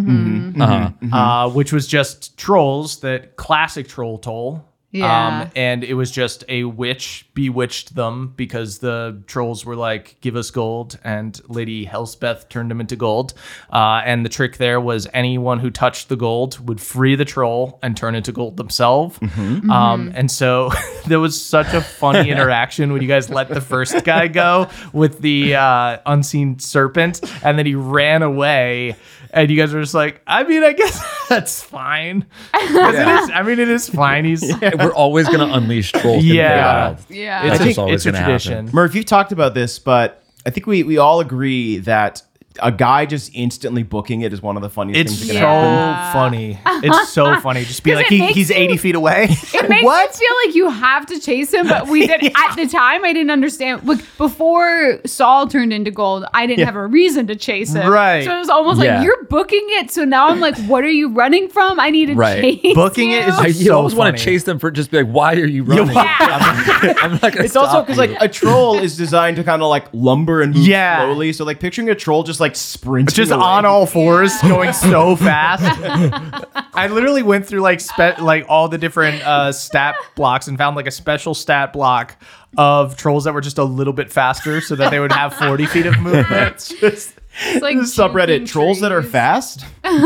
[SPEAKER 2] which was just trolls, that classic troll toll.
[SPEAKER 3] Yeah.
[SPEAKER 2] And it was just a witch bewitched them because the trolls were like, give us gold. And Lady Helsbeth turned them into gold. And the trick there was anyone who touched the gold would free the troll and turn into gold themselves. And so there was such a funny interaction when you guys let the first guy go with the unseen serpent. And then he ran away. And you guys were just like, I mean, I guess that's fine. 'Cause it is fine.
[SPEAKER 4] We're always going to unleash trolls.
[SPEAKER 2] Yeah.
[SPEAKER 4] In the wild.
[SPEAKER 3] Yeah.
[SPEAKER 2] It's,
[SPEAKER 4] That's
[SPEAKER 2] a,
[SPEAKER 4] always
[SPEAKER 2] it's a
[SPEAKER 4] gonna
[SPEAKER 2] tradition.
[SPEAKER 5] Murph, you've talked about this, but I think we all agree that a guy just instantly booking it is one of the funniest
[SPEAKER 2] It's
[SPEAKER 5] things
[SPEAKER 2] so
[SPEAKER 5] that can happen.
[SPEAKER 2] funny. It's so funny. Just be
[SPEAKER 3] 'Cause
[SPEAKER 2] like,
[SPEAKER 3] it makes
[SPEAKER 2] he's
[SPEAKER 3] you-
[SPEAKER 2] 80 feet away.
[SPEAKER 3] It makes
[SPEAKER 2] What?
[SPEAKER 3] it feel like you have to chase him, but we did at the time. I didn't understand. Look, before Saul turned into gold, I didn't have a reason to chase him.
[SPEAKER 2] Right.
[SPEAKER 3] So it was almost
[SPEAKER 4] Yeah.
[SPEAKER 3] like you're booking it. So now I'm like, what are you running from? I need to
[SPEAKER 4] Right.
[SPEAKER 3] chase
[SPEAKER 2] Booking
[SPEAKER 3] you.
[SPEAKER 2] it is
[SPEAKER 4] You
[SPEAKER 2] so
[SPEAKER 4] always want
[SPEAKER 2] funny.
[SPEAKER 4] to chase them for just be like, why are you running? I'm not going to
[SPEAKER 5] It's also because like a troll is designed to kind of like lumber and move
[SPEAKER 2] Yeah.
[SPEAKER 5] slowly. So like picturing a troll just like sprinting,
[SPEAKER 2] Just
[SPEAKER 5] away.
[SPEAKER 2] on all fours, going so fast. I literally went through like all the different stat blocks and found like a special stat block of trolls that were just a little bit faster, so that they would have 40 feet of movement. It's just
[SPEAKER 3] It's like
[SPEAKER 5] This subreddit
[SPEAKER 3] juking
[SPEAKER 5] trolls that are
[SPEAKER 3] trees.
[SPEAKER 5] fast.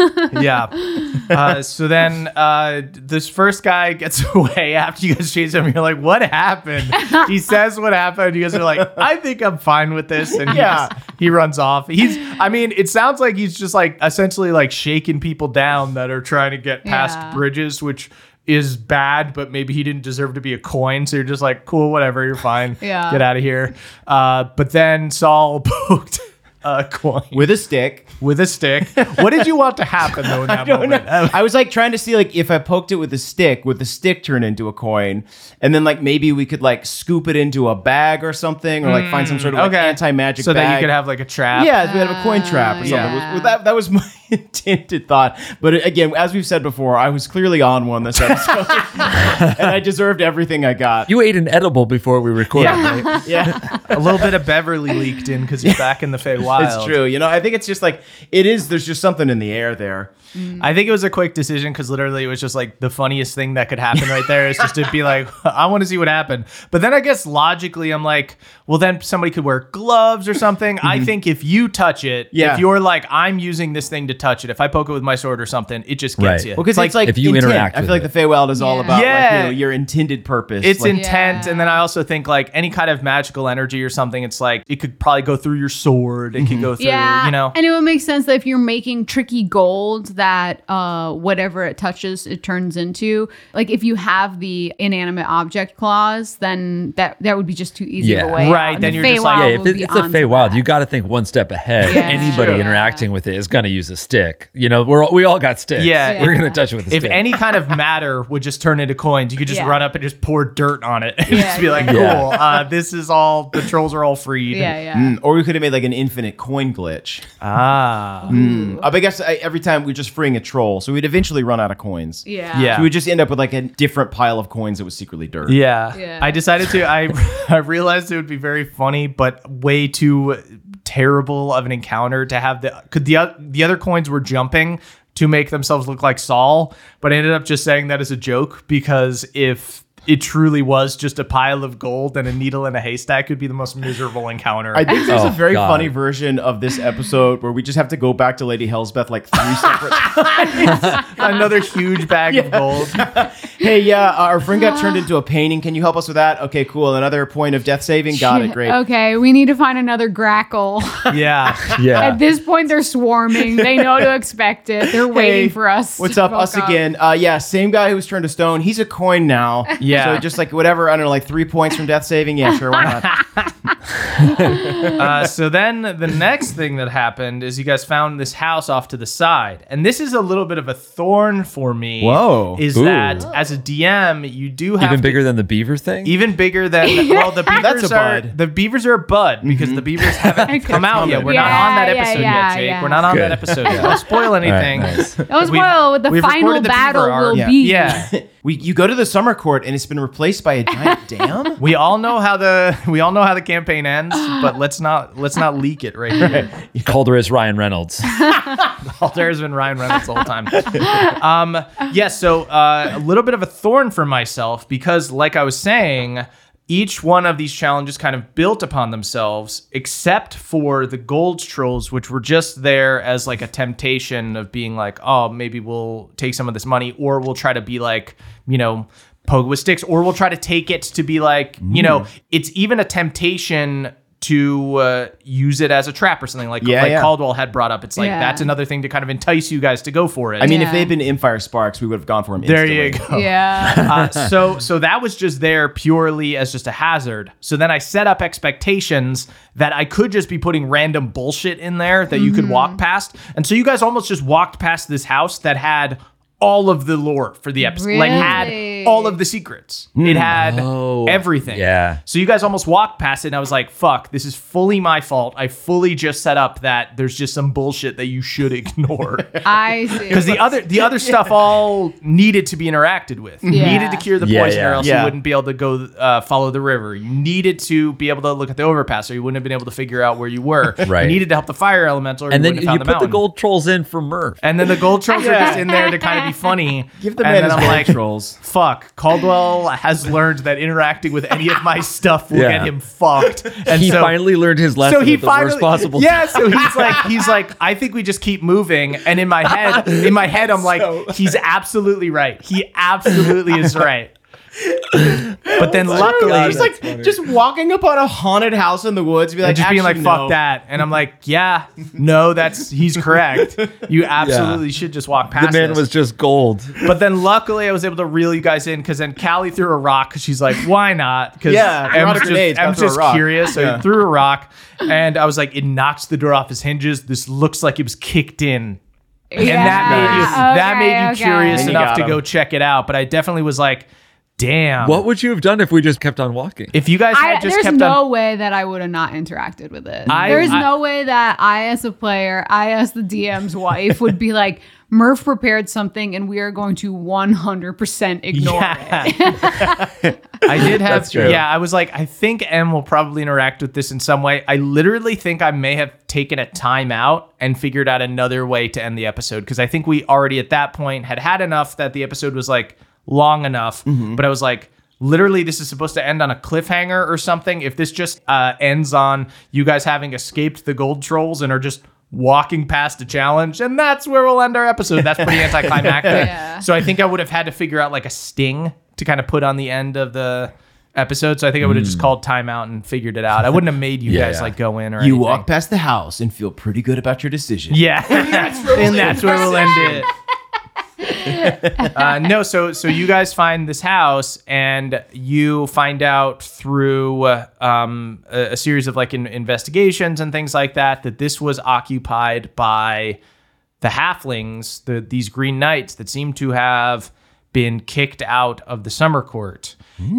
[SPEAKER 2] yeah. So then this first guy gets away after you guys chase him. You're like, what happened? He says what happened. You guys are like, I think I'm fine with this. And he runs off. It sounds like he's just like essentially like shaking people down that are trying to get past
[SPEAKER 3] Yeah.
[SPEAKER 2] bridges, which is bad, but maybe he didn't deserve to be a coin. So you're just like, cool, whatever, you're fine.
[SPEAKER 3] Yeah.
[SPEAKER 2] Get out of here. But then Saul poked a coin
[SPEAKER 5] With a stick.
[SPEAKER 2] with a stick. What did you want to happen though in that moment?
[SPEAKER 5] I was like trying to see like if I poked it with a stick, would the stick turn into a coin? And then like maybe we could like scoop it into a bag or something, or like find some sort of like anti-magic
[SPEAKER 2] so
[SPEAKER 5] bag.
[SPEAKER 2] that you could have like a trap.
[SPEAKER 5] Yeah, we have a coin trap or something.
[SPEAKER 3] Yeah.
[SPEAKER 5] That was my intended thought. But again, as we've said before, I was clearly on one this episode, and I deserved everything I got.
[SPEAKER 4] You ate an edible before we recorded, right?
[SPEAKER 5] Yeah,
[SPEAKER 2] A little bit of Beverly leaked in because he's back in the Feywild.
[SPEAKER 5] it's true. You know, I think it's just like it is. There's just something in the air there.
[SPEAKER 2] I think it was a quick decision because literally it was just like the funniest thing that could happen right there is just to be like, I want to see what happened. But then I guess logically I'm like, well, then somebody could wear gloves or something. I think if you touch it,
[SPEAKER 5] Yeah.
[SPEAKER 2] if you're like, I'm using this thing to touch it, if I poke it with my sword or something, it just gets
[SPEAKER 4] Right.
[SPEAKER 2] you.
[SPEAKER 5] Well, because it's like
[SPEAKER 4] if you
[SPEAKER 5] intent.
[SPEAKER 4] interact
[SPEAKER 5] I
[SPEAKER 4] with
[SPEAKER 5] feel like
[SPEAKER 4] it.
[SPEAKER 5] the Feywild is all
[SPEAKER 3] Yeah.
[SPEAKER 5] about like,
[SPEAKER 2] Yeah.
[SPEAKER 5] your intended purpose.
[SPEAKER 2] It's
[SPEAKER 5] like,
[SPEAKER 2] intent,
[SPEAKER 3] Yeah.
[SPEAKER 2] and then I also think like any kind of magical energy or something. It's like it could probably go through your sword. It could go through,
[SPEAKER 3] Yeah,
[SPEAKER 2] you know.
[SPEAKER 3] and it would make sense that if you're making tricky gold that whatever it touches, it turns into. Like if you have the inanimate object clause, then that would be just too easy
[SPEAKER 4] Yeah.
[SPEAKER 3] of a way.
[SPEAKER 2] Right,
[SPEAKER 3] out.
[SPEAKER 2] then
[SPEAKER 3] The
[SPEAKER 2] you're just
[SPEAKER 3] Feywild
[SPEAKER 2] like-
[SPEAKER 4] Yeah, if
[SPEAKER 3] will be
[SPEAKER 4] it's a
[SPEAKER 3] onto
[SPEAKER 4] Feywild,
[SPEAKER 3] that.
[SPEAKER 4] you got to think one step ahead.
[SPEAKER 3] Yeah.
[SPEAKER 4] Anybody
[SPEAKER 3] True.
[SPEAKER 4] interacting with it is going to use a stick. You know, we all got sticks.
[SPEAKER 2] Yeah.
[SPEAKER 4] We're gonna touch it with a
[SPEAKER 2] If
[SPEAKER 4] stick.
[SPEAKER 2] any kind of matter would just turn into coins, you could just
[SPEAKER 3] Yeah.
[SPEAKER 2] run up and just pour dirt on it and
[SPEAKER 3] Yeah,
[SPEAKER 2] just be like, cool,
[SPEAKER 4] yeah.
[SPEAKER 2] this is all, the trolls are all freed.
[SPEAKER 3] Yeah.
[SPEAKER 5] Or we could have made like an infinite coin glitch.
[SPEAKER 2] Ah.
[SPEAKER 5] But I guess every time we're just freeing a troll, so we'd eventually run out of coins.
[SPEAKER 3] Yeah.
[SPEAKER 2] Yeah.
[SPEAKER 5] So we'd just end up with like a different pile of coins that was secretly dirt.
[SPEAKER 2] Yeah.
[SPEAKER 3] Yeah.
[SPEAKER 2] I decided to, I realized it would be very funny, but way too terrible of an encounter to have the other coins were jumping to make themselves look like Saul, but I ended up just saying that as a joke because if it truly was just a pile of gold and a needle in a haystack, it would be the most miserable encounter.
[SPEAKER 5] I think there's
[SPEAKER 4] Oh,
[SPEAKER 5] a very
[SPEAKER 4] God.
[SPEAKER 5] funny version of this episode where we just have to go back to Lady Hellsbeth like 3 separate times.
[SPEAKER 2] Another huge bag of gold.
[SPEAKER 5] Hey, yeah, our friend got turned into a painting. Can you help us with that? Okay, cool. Another point of death saving. Got it. Great.
[SPEAKER 3] Okay, we need to find another grackle.
[SPEAKER 2] Yeah.
[SPEAKER 4] yeah.
[SPEAKER 3] At this point, they're swarming. They know to expect it. They're waiting for us.
[SPEAKER 5] What's
[SPEAKER 3] to
[SPEAKER 5] up?
[SPEAKER 3] fuck
[SPEAKER 5] Us again. Yeah, same guy who was turned to stone. He's a coin now.
[SPEAKER 2] Yeah.
[SPEAKER 5] So just like whatever, I don't know, like 3 points from death saving. Yeah, sure, why not?
[SPEAKER 2] So then the next thing that happened is you guys found this house off to the side. And this is a little bit of a thorn for me.
[SPEAKER 5] Whoa.
[SPEAKER 2] Is
[SPEAKER 4] Ooh.
[SPEAKER 2] that as a DM, you do have
[SPEAKER 4] Even
[SPEAKER 2] to-
[SPEAKER 4] bigger than the beaver thing.
[SPEAKER 2] Even bigger than well, the beavers
[SPEAKER 5] That's a
[SPEAKER 2] are
[SPEAKER 5] bud.
[SPEAKER 2] the beavers are a bud because the beavers haven't come out yet. We're not
[SPEAKER 3] Yeah,
[SPEAKER 2] on that
[SPEAKER 3] yeah,
[SPEAKER 2] episode
[SPEAKER 3] yeah,
[SPEAKER 2] yet, Jake.
[SPEAKER 3] yeah.
[SPEAKER 2] We're not on that
[SPEAKER 4] Good.
[SPEAKER 2] episode yet. Don't spoil anything.
[SPEAKER 4] nice.
[SPEAKER 3] That was
[SPEAKER 2] We've-
[SPEAKER 3] well. What the
[SPEAKER 2] we've
[SPEAKER 3] final
[SPEAKER 2] recorded the
[SPEAKER 3] battle
[SPEAKER 2] beaver
[SPEAKER 3] will
[SPEAKER 2] arc.
[SPEAKER 3] be.
[SPEAKER 2] Yeah.
[SPEAKER 5] You go to the summer court and it's been replaced by a giant dam?
[SPEAKER 2] We all know how the campaign ends, but let's not leak it right here.
[SPEAKER 4] Calder is Ryan Reynolds.
[SPEAKER 2] There's been Ryan Reynolds the whole time. So a little bit of a thorn for myself because, like I was saying, each one of these challenges kind of built upon themselves, except for the gold trolls, which were just there as like a temptation of being like, oh, maybe we'll take some of this money, or we'll try to be like, poke with sticks, or we'll try to take it to be like, it's even a temptation to use it as a trap or something like Caldwell had brought up. It's like, that's another thing to kind of entice you guys to go for it.
[SPEAKER 5] I mean,
[SPEAKER 3] Yeah.
[SPEAKER 5] if they'd been Imfire Sparks, we would have gone for him
[SPEAKER 2] there
[SPEAKER 5] instantly.
[SPEAKER 2] you go.
[SPEAKER 3] Yeah.
[SPEAKER 2] So that was just there purely as just a hazard. So then I set up expectations that I could just be putting random bullshit in there that you could walk past. And so you guys almost just walked past this house that had all of the lore for the episode. Like had
[SPEAKER 3] Really?
[SPEAKER 2] all of the secrets. It had everything.
[SPEAKER 4] Yeah.
[SPEAKER 2] So you guys almost walked past it and I was like, fuck, this is fully my fault. I fully just set up that there's just some bullshit that you should ignore.
[SPEAKER 3] I see.
[SPEAKER 2] Because the other stuff all needed to be interacted with. You
[SPEAKER 3] Yeah.
[SPEAKER 2] needed to cure the
[SPEAKER 4] Yeah,
[SPEAKER 2] poison, or else
[SPEAKER 5] yeah.
[SPEAKER 2] you wouldn't be able to go follow the river. You needed to be able to look at the overpass, or you wouldn't have been able to figure out where you were.
[SPEAKER 4] Right.
[SPEAKER 2] You needed to help the fire elemental, or
[SPEAKER 4] And
[SPEAKER 2] you
[SPEAKER 4] then
[SPEAKER 2] wouldn't
[SPEAKER 4] you
[SPEAKER 2] have
[SPEAKER 4] put
[SPEAKER 2] found the
[SPEAKER 4] the
[SPEAKER 2] mountain.
[SPEAKER 4] gold trolls in for Murph.
[SPEAKER 2] And then the gold trolls are
[SPEAKER 5] Yeah.
[SPEAKER 2] just in there to kind of be funny.
[SPEAKER 5] Give the
[SPEAKER 2] And
[SPEAKER 5] man
[SPEAKER 2] then
[SPEAKER 5] his
[SPEAKER 2] I'm
[SPEAKER 5] gold
[SPEAKER 2] like,
[SPEAKER 5] trolls.
[SPEAKER 2] fuck, Caldwell has learned that interacting with any of my stuff will
[SPEAKER 4] Yeah.
[SPEAKER 2] get him fucked. And
[SPEAKER 4] He
[SPEAKER 2] so,
[SPEAKER 4] finally learned his lesson
[SPEAKER 2] so he
[SPEAKER 4] at the
[SPEAKER 2] finally,
[SPEAKER 4] worst possible
[SPEAKER 2] yeah. So he's like, I think we just keep moving. And in my head, I'm like, he's absolutely right. He absolutely is right. But then luckily,
[SPEAKER 5] He's like just walking upon a haunted house in the woods, be like,
[SPEAKER 2] and just being like,
[SPEAKER 5] "Actually,
[SPEAKER 2] fuck
[SPEAKER 5] no."
[SPEAKER 2] that. And I'm like, yeah, no, he's correct. You absolutely should just walk past
[SPEAKER 4] The man
[SPEAKER 2] this.
[SPEAKER 4] was just gold.
[SPEAKER 2] But then luckily I was able to reel you guys in because then Callie threw a rock because she's like, why not? Because
[SPEAKER 5] Yeah, a lot of grenades, gotta
[SPEAKER 2] Em's
[SPEAKER 5] throw a
[SPEAKER 2] just
[SPEAKER 5] rock.
[SPEAKER 2] curious. So
[SPEAKER 5] Yeah.
[SPEAKER 2] he threw a rock and I was like, it knocks the door off his hinges. This looks like it was kicked in. And that made you curious
[SPEAKER 5] And you
[SPEAKER 2] enough
[SPEAKER 5] got
[SPEAKER 2] to
[SPEAKER 5] him.
[SPEAKER 2] go check it out. But I definitely was like, damn.
[SPEAKER 4] What would you have done if we just kept on walking?
[SPEAKER 2] If you guys had just
[SPEAKER 3] There's
[SPEAKER 2] kept
[SPEAKER 3] no
[SPEAKER 2] on.
[SPEAKER 3] way that I would have not interacted with it.
[SPEAKER 2] I-
[SPEAKER 3] There's no way that I, as a player, I, as the DM's wife, would be like, Murph prepared something and we are going to 100% ignore it.
[SPEAKER 2] I did have,
[SPEAKER 4] That's true.
[SPEAKER 2] yeah, I was like, I think Em will probably interact with this in some way. I literally think I may have taken a time out and figured out another way to end the episode because I think we already at that point had enough that the episode was like long enough. But I was like, literally, this is supposed to end on a cliffhanger or something. If this just ends on you guys having escaped the gold trolls and are just walking past a challenge, and that's where we'll end our episode. That's pretty anticlimactic.
[SPEAKER 3] Yeah.
[SPEAKER 2] So I think I would have had to figure out like a sting to kind of put on the end of the episode. So I think I would have just called timeout and figured it out. I wouldn't have made you guys like go in or
[SPEAKER 5] You
[SPEAKER 2] anything.
[SPEAKER 5] walk past the house and feel pretty good about your decision.
[SPEAKER 2] Yeah, and that's where we'll end it. No, so you guys find this house and you find out through a series of like investigations and things like that this was occupied by the halflings, these Green Knights that seem to have been kicked out of the Summer Court.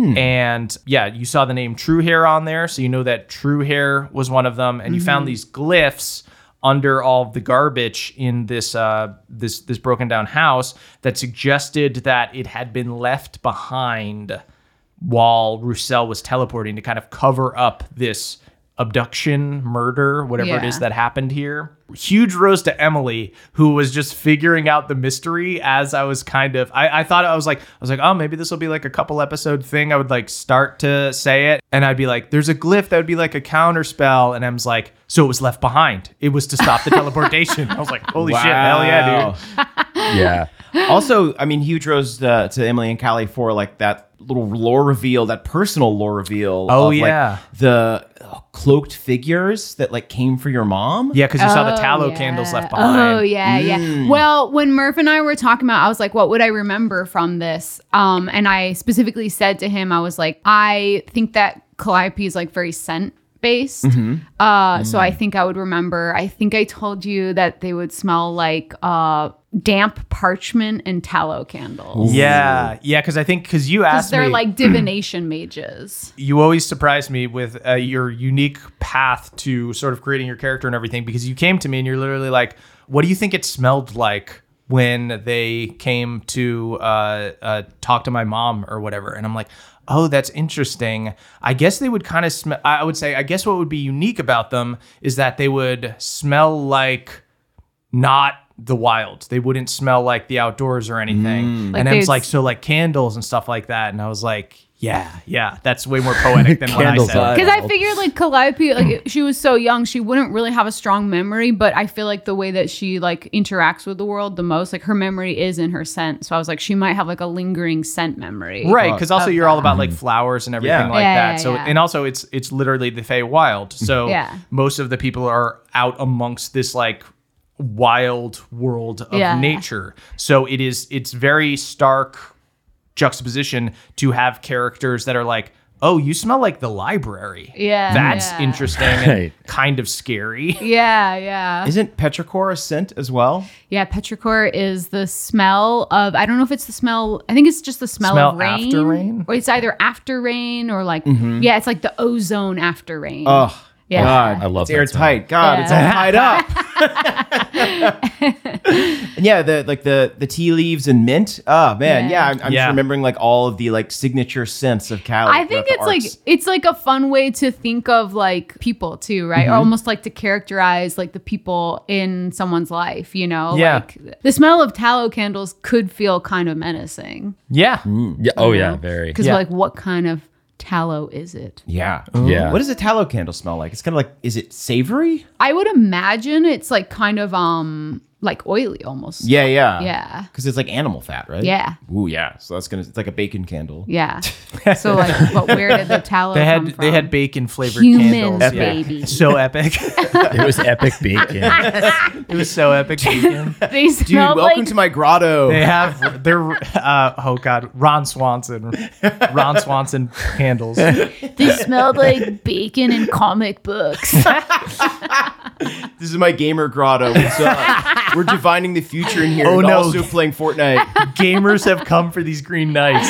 [SPEAKER 2] And yeah, you saw the name True Hair on there, so you know that True Hair was one of them. And you found these glyphs under all of the garbage in this this broken down house that suggested that it had been left behind while Roussel was teleporting to kind of cover up this abduction, murder, whatever it is that happened here. Huge rose to Emily, who was just figuring out the mystery as I was kind of, I thought I was like, oh, maybe this will be like a couple episode thing. I would like start to say it and I'd be like, there's a glyph that would be like a counter spell. And Em's like, so it was left behind. It was to stop the teleportation. I was like, holy shit, hell yeah, dude.
[SPEAKER 4] Yeah.
[SPEAKER 5] Also, I mean, huge rose to Emily and Callie for like that little lore reveal, that personal lore reveal.
[SPEAKER 2] Oh,
[SPEAKER 5] of,
[SPEAKER 2] yeah.
[SPEAKER 5] like, the cloaked figures that like came for your mom.
[SPEAKER 2] Yeah, because you saw the tallow candles left behind.
[SPEAKER 3] Oh, yeah. Well, when Murph and I were talking about, I was like, what would I remember from this? And I specifically said to him, I was like, I think that Calliope is like very scent based. So I think I would remember, I think I told you that they would smell like damp parchment and tallow candles.
[SPEAKER 2] Yeah, because I think, because you asked me.
[SPEAKER 3] They're like divination mages.
[SPEAKER 2] You always surprise me with your unique path to sort of creating your character and everything, because you came to me and you're literally like, what do you think it smelled like when they came to talk to my mom or whatever? And I'm like, oh, that's interesting. I guess they would kind of smell, I would say, I guess what would be unique about them is that they would smell like not the wild. They wouldn't smell like the outdoors or anything.
[SPEAKER 3] Like
[SPEAKER 2] And Em's like, so like candles and stuff like that. And I was like, yeah, that's way more poetic than what I
[SPEAKER 4] Candles
[SPEAKER 2] said.
[SPEAKER 3] Because I figured like Calliope, like she was so young, she wouldn't really have a strong memory, but I feel like the way that she like interacts with the world the most, like her memory is in her scent. So I was like, she might have like a lingering scent memory.
[SPEAKER 2] Right, because also you're all about like flowers and everything like
[SPEAKER 3] Yeah,
[SPEAKER 2] that. So
[SPEAKER 3] yeah.
[SPEAKER 2] and also it's literally the Fey Wild. So
[SPEAKER 3] Yeah.
[SPEAKER 2] most of the people are out amongst this like wild world of
[SPEAKER 3] Yeah.
[SPEAKER 2] nature. So it's very stark juxtaposition to have characters that are like, oh, you smell like the library.
[SPEAKER 3] Yeah,
[SPEAKER 2] That's
[SPEAKER 3] yeah.
[SPEAKER 2] interesting and
[SPEAKER 4] Right.
[SPEAKER 2] kind of scary.
[SPEAKER 3] Yeah.
[SPEAKER 5] Isn't petrichor a scent as well?
[SPEAKER 3] Yeah, petrichor is the smell of, I don't know if it's the smell, I think it's just the smell of rain.
[SPEAKER 2] After rain?
[SPEAKER 3] Or it's either after rain or like, yeah, it's like the ozone after rain.
[SPEAKER 5] Oh,
[SPEAKER 3] Yeah.
[SPEAKER 5] God.
[SPEAKER 4] I love
[SPEAKER 5] it's
[SPEAKER 4] that
[SPEAKER 5] airtight. God,
[SPEAKER 3] Yeah.
[SPEAKER 5] it's all tied up. And yeah, the tea leaves and mint. Oh man,
[SPEAKER 3] Yeah.
[SPEAKER 5] I'm
[SPEAKER 2] Yeah.
[SPEAKER 5] just remembering like all of the like signature scents of Callie.
[SPEAKER 3] I think it's like a fun way to think of like people too, right? Or almost like to characterize like the people in someone's life, you know?
[SPEAKER 2] Yeah.
[SPEAKER 3] Like the smell of tallow candles could feel kind of menacing.
[SPEAKER 2] Yeah.
[SPEAKER 4] Yeah. Oh, yeah. Very.
[SPEAKER 3] Because
[SPEAKER 2] Yeah.
[SPEAKER 3] like what kind of tallow is it?
[SPEAKER 5] yeah.
[SPEAKER 4] Yeah.
[SPEAKER 5] What does a tallow candle smell like? It's kind of like, is it savory?
[SPEAKER 3] I would imagine it's like kind of like oily almost.
[SPEAKER 5] Yeah.
[SPEAKER 3] Yeah.
[SPEAKER 5] Because it's like animal fat, right?
[SPEAKER 3] Yeah.
[SPEAKER 5] Ooh, yeah. So it's like a bacon candle.
[SPEAKER 3] Yeah. So like, but where did the tallow
[SPEAKER 2] They
[SPEAKER 3] come
[SPEAKER 2] had
[SPEAKER 3] from?
[SPEAKER 2] they had bacon flavored
[SPEAKER 3] Humans,
[SPEAKER 2] candles.
[SPEAKER 3] baby.
[SPEAKER 2] So epic.
[SPEAKER 4] It was epic bacon.
[SPEAKER 2] It was so epic bacon.
[SPEAKER 3] They
[SPEAKER 5] Dude,
[SPEAKER 3] smell
[SPEAKER 5] welcome
[SPEAKER 3] like
[SPEAKER 5] to my grotto.
[SPEAKER 2] They have their oh god, Ron Swanson candles.
[SPEAKER 3] they smelled like bacon and comic books.
[SPEAKER 5] This is my gamer grotto. What's up? We're divining the future in here.
[SPEAKER 2] Oh,
[SPEAKER 5] and
[SPEAKER 2] no.
[SPEAKER 5] Also playing Fortnite.
[SPEAKER 2] Gamers have come for these Green Knights.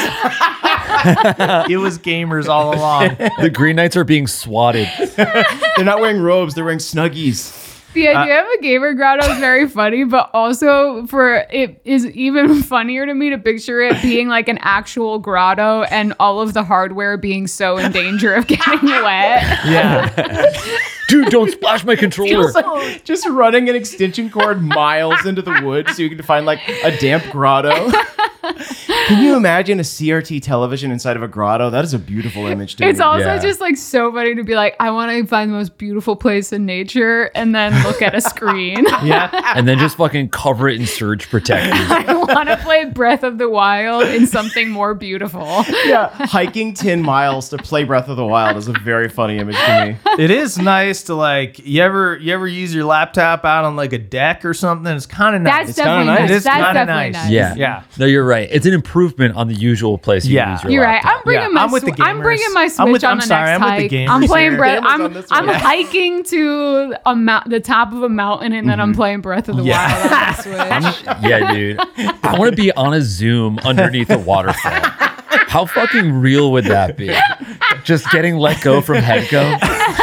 [SPEAKER 2] It was gamers all along.
[SPEAKER 4] The Green Knights are being swatted.
[SPEAKER 5] They're not wearing robes. They're wearing Snuggies.
[SPEAKER 3] The idea of a gamer grotto is very funny, but also for it is even funnier to me to picture it being like an actual grotto and all of the hardware being so in danger of getting wet.
[SPEAKER 2] Yeah.
[SPEAKER 4] Dude, don't splash my controller.
[SPEAKER 5] Just running an extension cord miles into the woods so you can find like a damp grotto. Can you imagine a CRT television inside of a grotto? That is a beautiful image to me.
[SPEAKER 3] It's also
[SPEAKER 4] Yeah.
[SPEAKER 3] just like so funny to be like, I want to find the most beautiful place in nature and then look at a screen.
[SPEAKER 2] Yeah.
[SPEAKER 4] And then just fucking cover it in surge protectors.
[SPEAKER 3] I want to play Breath of the Wild in something more beautiful.
[SPEAKER 5] yeah, hiking 10 miles to play Breath of the Wild is a very funny image to me.
[SPEAKER 2] It is nice to like you ever use your laptop out on like a deck or something? It's kind of nice.
[SPEAKER 3] That's definitely
[SPEAKER 5] nice.
[SPEAKER 3] nice.
[SPEAKER 2] It is
[SPEAKER 3] That's
[SPEAKER 2] kinda
[SPEAKER 3] definitely
[SPEAKER 2] nice.
[SPEAKER 3] nice.
[SPEAKER 4] Yeah.
[SPEAKER 2] Yeah.
[SPEAKER 4] No, you're right. It's an improvement improvement on the usual place you
[SPEAKER 2] Yeah.
[SPEAKER 4] use your
[SPEAKER 3] You're right.
[SPEAKER 4] laptop.
[SPEAKER 3] I'm bringing
[SPEAKER 2] Yeah,
[SPEAKER 3] my
[SPEAKER 2] I'm with the
[SPEAKER 3] I'm bringing
[SPEAKER 2] gamers.
[SPEAKER 3] my Switch
[SPEAKER 2] I'm
[SPEAKER 3] on the
[SPEAKER 2] sorry,
[SPEAKER 3] next
[SPEAKER 2] I'm with
[SPEAKER 3] hike.
[SPEAKER 2] the gamers
[SPEAKER 3] I'm playing
[SPEAKER 2] here.
[SPEAKER 3] Breath.
[SPEAKER 5] Gamers on this
[SPEAKER 3] I'm
[SPEAKER 5] one.
[SPEAKER 3] hiking to the top of a mountain, and then I'm playing Breath of the Wild on the Switch.
[SPEAKER 4] Yeah, dude. I want to be on a Zoom underneath a waterfall. How fucking real would that be? Just getting let go from Headco?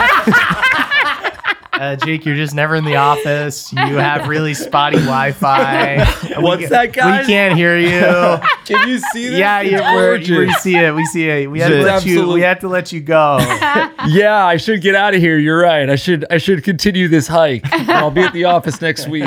[SPEAKER 2] Jake, you're just never in the office. You have really spotty Wi-Fi.
[SPEAKER 4] What's that, guys?
[SPEAKER 2] We can't hear you.
[SPEAKER 4] Can you see this?
[SPEAKER 2] Yeah, we see it. We see it. We had to
[SPEAKER 4] It's
[SPEAKER 2] let you.
[SPEAKER 4] absolute-
[SPEAKER 2] We had to let you go.
[SPEAKER 4] Yeah, I should get out of here. You're right. I should continue this hike. And I'll be at the office next week.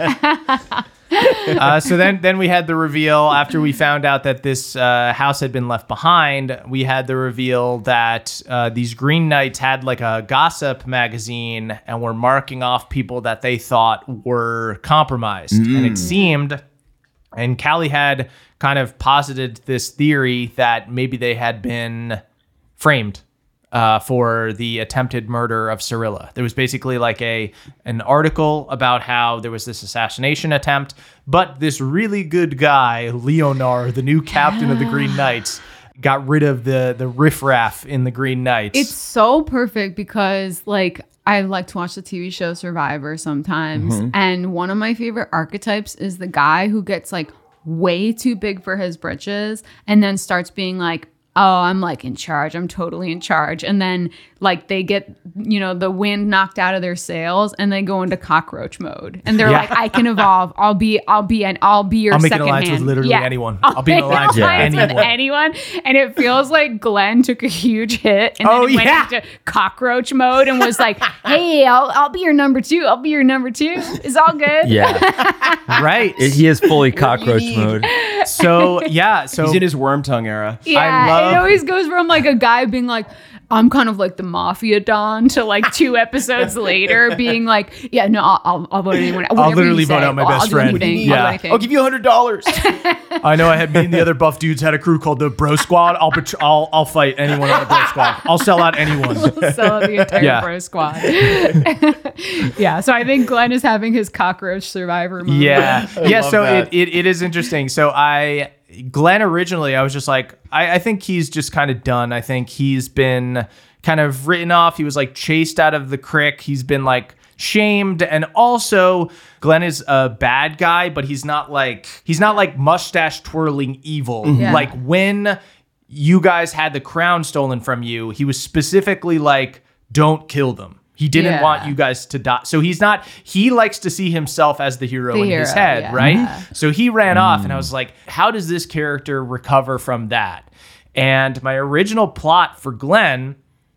[SPEAKER 2] So then we had the reveal after we found out that this house had been left behind. We had the reveal that these Green Knights had like a gossip magazine and were marking off people that they thought were compromised. And it seemed, and Callie had kind of posited this theory that maybe they had been framed for the attempted murder of Cirilla. There was basically like an article about how there was this assassination attempt, but this really good guy, Leonar, the new captain of the Green Knights, got rid of the riffraff in the Green Knights.
[SPEAKER 3] It's so perfect because like I like to watch the TV show Survivor sometimes, and one of my favorite archetypes is the guy who gets like way too big for his britches and then starts being like, oh, I'm like in charge. I'm totally in charge. And then like they get, the wind knocked out of their sails and they go into cockroach mode. And they're like, I can evolve. I'll be your
[SPEAKER 2] I'll make an
[SPEAKER 3] second
[SPEAKER 2] alliance
[SPEAKER 3] hand.
[SPEAKER 2] with literally anyone. I'll be
[SPEAKER 3] make
[SPEAKER 2] an alliance with anyone.
[SPEAKER 3] And it feels like Glenn took a huge hit and then went into cockroach mode and was like, hey, I'll be your number 2. I'll be your number 2. It's all good.
[SPEAKER 4] Yeah.
[SPEAKER 2] Right.
[SPEAKER 4] He is fully cockroach mode.
[SPEAKER 2] So yeah. So
[SPEAKER 5] He's in his worm tongue era.
[SPEAKER 3] Yeah, it always goes from like a guy being like, I'm kind of like the mafia don to like 2 episodes later being like, yeah, no, I'll vote anyone.
[SPEAKER 2] I'll literally vote out my best friend.
[SPEAKER 3] I'll do
[SPEAKER 2] Yeah.
[SPEAKER 3] anything.
[SPEAKER 5] I'll give you $100.
[SPEAKER 2] I know I had me and the other buff dudes had a crew called the Bro Squad. I'll fight anyone on the Bro Squad. I'll sell out anyone.
[SPEAKER 3] Sell the entire
[SPEAKER 2] Yeah.
[SPEAKER 3] Bro Squad. Yeah, so I think Glenn is having his cockroach survivor moment.
[SPEAKER 2] Yeah. Yeah,
[SPEAKER 5] love
[SPEAKER 2] so
[SPEAKER 5] that.
[SPEAKER 2] it is interesting. So Glenn originally, I was just like, I think he's just kind of done. I think he's been kind of written off. He was like chased out of the crick. He's been like shamed. And also Glenn is a bad guy, but he's not like mustache twirling evil.
[SPEAKER 3] Yeah.
[SPEAKER 2] Like when you guys had the crown stolen from you, he was specifically like, don't kill them. He didn't want you guys to die. So he likes to see himself as the hero in his head,
[SPEAKER 3] yeah.
[SPEAKER 2] right? So he ran off and I was like, how does this character recover from that? And my original plot for Glenn,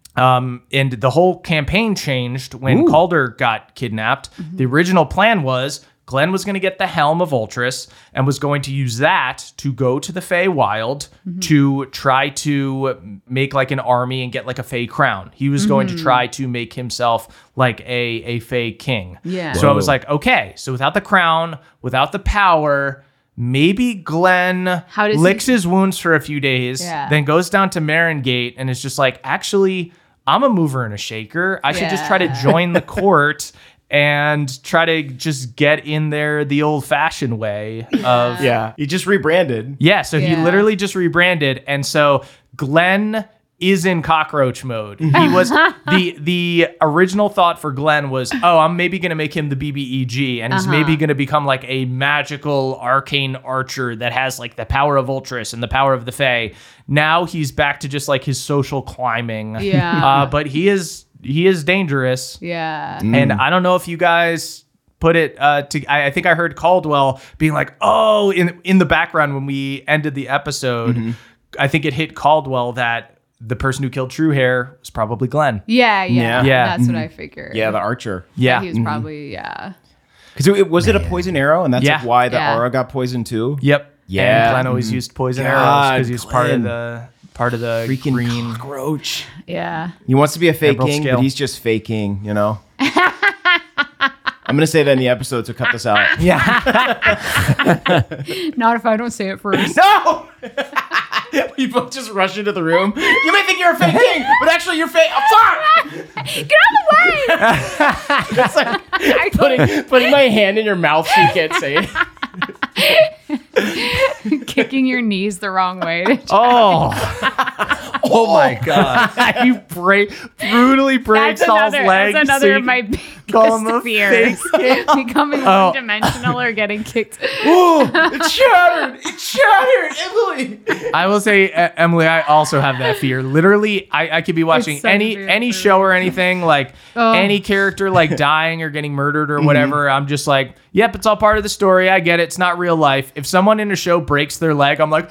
[SPEAKER 2] and the whole campaign changed when Calder got kidnapped. The original plan was Glenn was going to get the Helm of Ultras and was going to use that to go to the Feywild to try to make like an army and get like a Fey crown. He was going to try to make himself like a Fey king.
[SPEAKER 3] Yeah.
[SPEAKER 2] So I was like, okay, so without the crown, without the power, maybe Glenn licks his wounds for a few days, then goes down to Marengate and is just like, actually, I'm a mover and a shaker. I should just try to join the court and try to just get in there the old-fashioned way of...
[SPEAKER 5] Yeah. He just rebranded.
[SPEAKER 2] Yeah, so he literally just rebranded. And so Glenn is in cockroach mode. He was... the original thought for Glenn was, I'm maybe going to make him the BBEG, and he's maybe going to become like a magical arcane archer that has like the power of Ultras and the power of the Fae. Now he's back to just like his social climbing.
[SPEAKER 3] Yeah.
[SPEAKER 2] But he is dangerous.
[SPEAKER 3] Yeah.
[SPEAKER 2] And I don't know if you guys put it I think I heard Caldwell being like, oh, in the background when we ended the episode, I think it hit Caldwell that the person who killed True Hair was probably Glenn.
[SPEAKER 3] Yeah.
[SPEAKER 2] Yeah.
[SPEAKER 3] That's what I figured.
[SPEAKER 5] Yeah, the archer.
[SPEAKER 2] Yeah.
[SPEAKER 3] He was probably,
[SPEAKER 5] Because was it a poison arrow? And that's like why the
[SPEAKER 3] Yeah.
[SPEAKER 5] aura got poisoned too?
[SPEAKER 2] Yep.
[SPEAKER 5] Yeah.
[SPEAKER 2] And Glenn always used poison arrows
[SPEAKER 5] God,
[SPEAKER 2] because he was part of
[SPEAKER 5] Glenn.
[SPEAKER 2] the
[SPEAKER 5] Freaking
[SPEAKER 2] green.
[SPEAKER 5] cockroach.
[SPEAKER 3] Yeah.
[SPEAKER 5] He wants to be a fake
[SPEAKER 2] Emerald
[SPEAKER 5] king,
[SPEAKER 2] scale.
[SPEAKER 5] but he's just faking, you know? I'm going to say that in the episode, so cut this out.
[SPEAKER 2] Yeah.
[SPEAKER 3] Not if I don't say it first.
[SPEAKER 5] No! We both just rush into the room. You may think you're a fake king, but actually you're fake. Oh, fuck!
[SPEAKER 3] Get out of the way!
[SPEAKER 5] It's like putting my hand in your mouth so you can't say it.
[SPEAKER 3] kicking your knees the wrong way.
[SPEAKER 2] Oh my god! You brutally break Saul's legs.
[SPEAKER 3] That's another of my
[SPEAKER 2] call him a
[SPEAKER 3] biggest fears.
[SPEAKER 2] face
[SPEAKER 3] Becoming one-dimensional or getting kicked.
[SPEAKER 5] It shattered. It shattered, Emily.
[SPEAKER 2] I will say, Emily, I also have that fear. Literally, I could be watching
[SPEAKER 3] It's so weird
[SPEAKER 2] any
[SPEAKER 3] for
[SPEAKER 2] show
[SPEAKER 3] me.
[SPEAKER 2] or anything, like any character like dying or getting murdered or whatever. I'm just like, yep, it's all part of the story. I get it. It's not real life. If someone in a show breaks their leg, I'm like,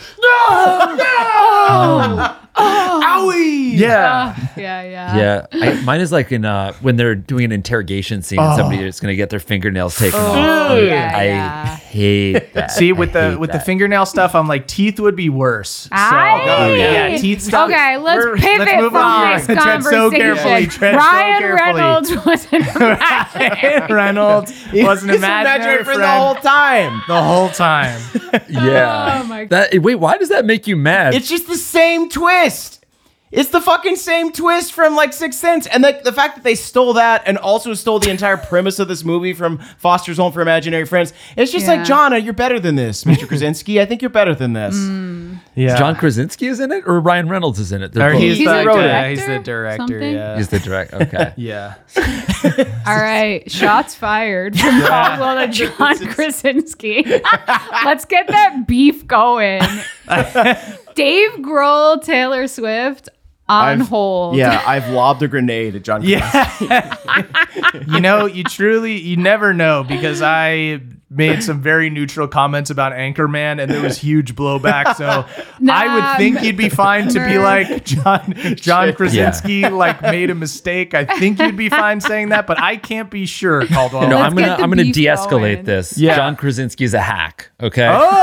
[SPEAKER 2] no!
[SPEAKER 5] Owie.
[SPEAKER 2] Yeah.
[SPEAKER 3] Yeah.
[SPEAKER 4] Mine is like in when they're doing an interrogation scene and somebody is going to get their fingernails taken off. I hate that.
[SPEAKER 2] See, with
[SPEAKER 4] I
[SPEAKER 2] the
[SPEAKER 4] hate
[SPEAKER 2] with the
[SPEAKER 4] that.
[SPEAKER 2] fingernail stuff, I'm like, teeth would be worse.
[SPEAKER 3] Aye.
[SPEAKER 2] Teeth stuff.
[SPEAKER 3] Okay, let's pivot
[SPEAKER 2] let's move
[SPEAKER 3] from
[SPEAKER 2] on.
[SPEAKER 3] this
[SPEAKER 2] Tread so
[SPEAKER 3] conversation.
[SPEAKER 2] carefully. Tread
[SPEAKER 3] Ryan
[SPEAKER 2] so carefully.
[SPEAKER 3] Reynolds was an imaginary.
[SPEAKER 2] Reynolds was an
[SPEAKER 5] He's
[SPEAKER 2] imaginary
[SPEAKER 5] for
[SPEAKER 2] friend
[SPEAKER 5] the whole time.
[SPEAKER 2] the whole time.
[SPEAKER 4] Yeah.
[SPEAKER 3] Oh my God.
[SPEAKER 4] Wait, why does that make you mad?
[SPEAKER 5] It's just the same twist. It's the fucking same twist from like Sixth Sense. And the fact that they stole that and also stole the entire premise of this movie from Foster's Home for Imaginary Friends. It's just like, Jonna, you're better than this, Mr. Krasinski. I think you're better than this.
[SPEAKER 2] Yeah.
[SPEAKER 4] John Krasinski is in it, or Ryan Reynolds is in it?
[SPEAKER 2] Or
[SPEAKER 4] They're both-
[SPEAKER 2] he's
[SPEAKER 3] He's
[SPEAKER 2] the
[SPEAKER 3] a
[SPEAKER 2] director.
[SPEAKER 3] director?
[SPEAKER 2] He's the director.
[SPEAKER 3] Something?
[SPEAKER 2] Yeah.
[SPEAKER 4] He's the director. Okay.
[SPEAKER 2] Yeah.
[SPEAKER 3] All right, shots fired from Caldwell to John Krasinski. Let's get that beef going. Dave Grohl, Taylor Swift on hold.
[SPEAKER 5] Yeah, I've lobbed a grenade at John Krasinski.
[SPEAKER 2] Yeah. You never know, because I made some very neutral comments about Anchorman and there was huge blowback. So I would think you'd be fine to be like, John Krasinski like made a mistake. I think you'd be fine saying that, but I can't be sure, Caldwell.
[SPEAKER 4] No,
[SPEAKER 3] Let's get the
[SPEAKER 4] I'm gonna
[SPEAKER 3] beef
[SPEAKER 4] de-escalate
[SPEAKER 3] going.
[SPEAKER 4] this.
[SPEAKER 2] Yeah.
[SPEAKER 4] John Krasinski is a hack. Okay.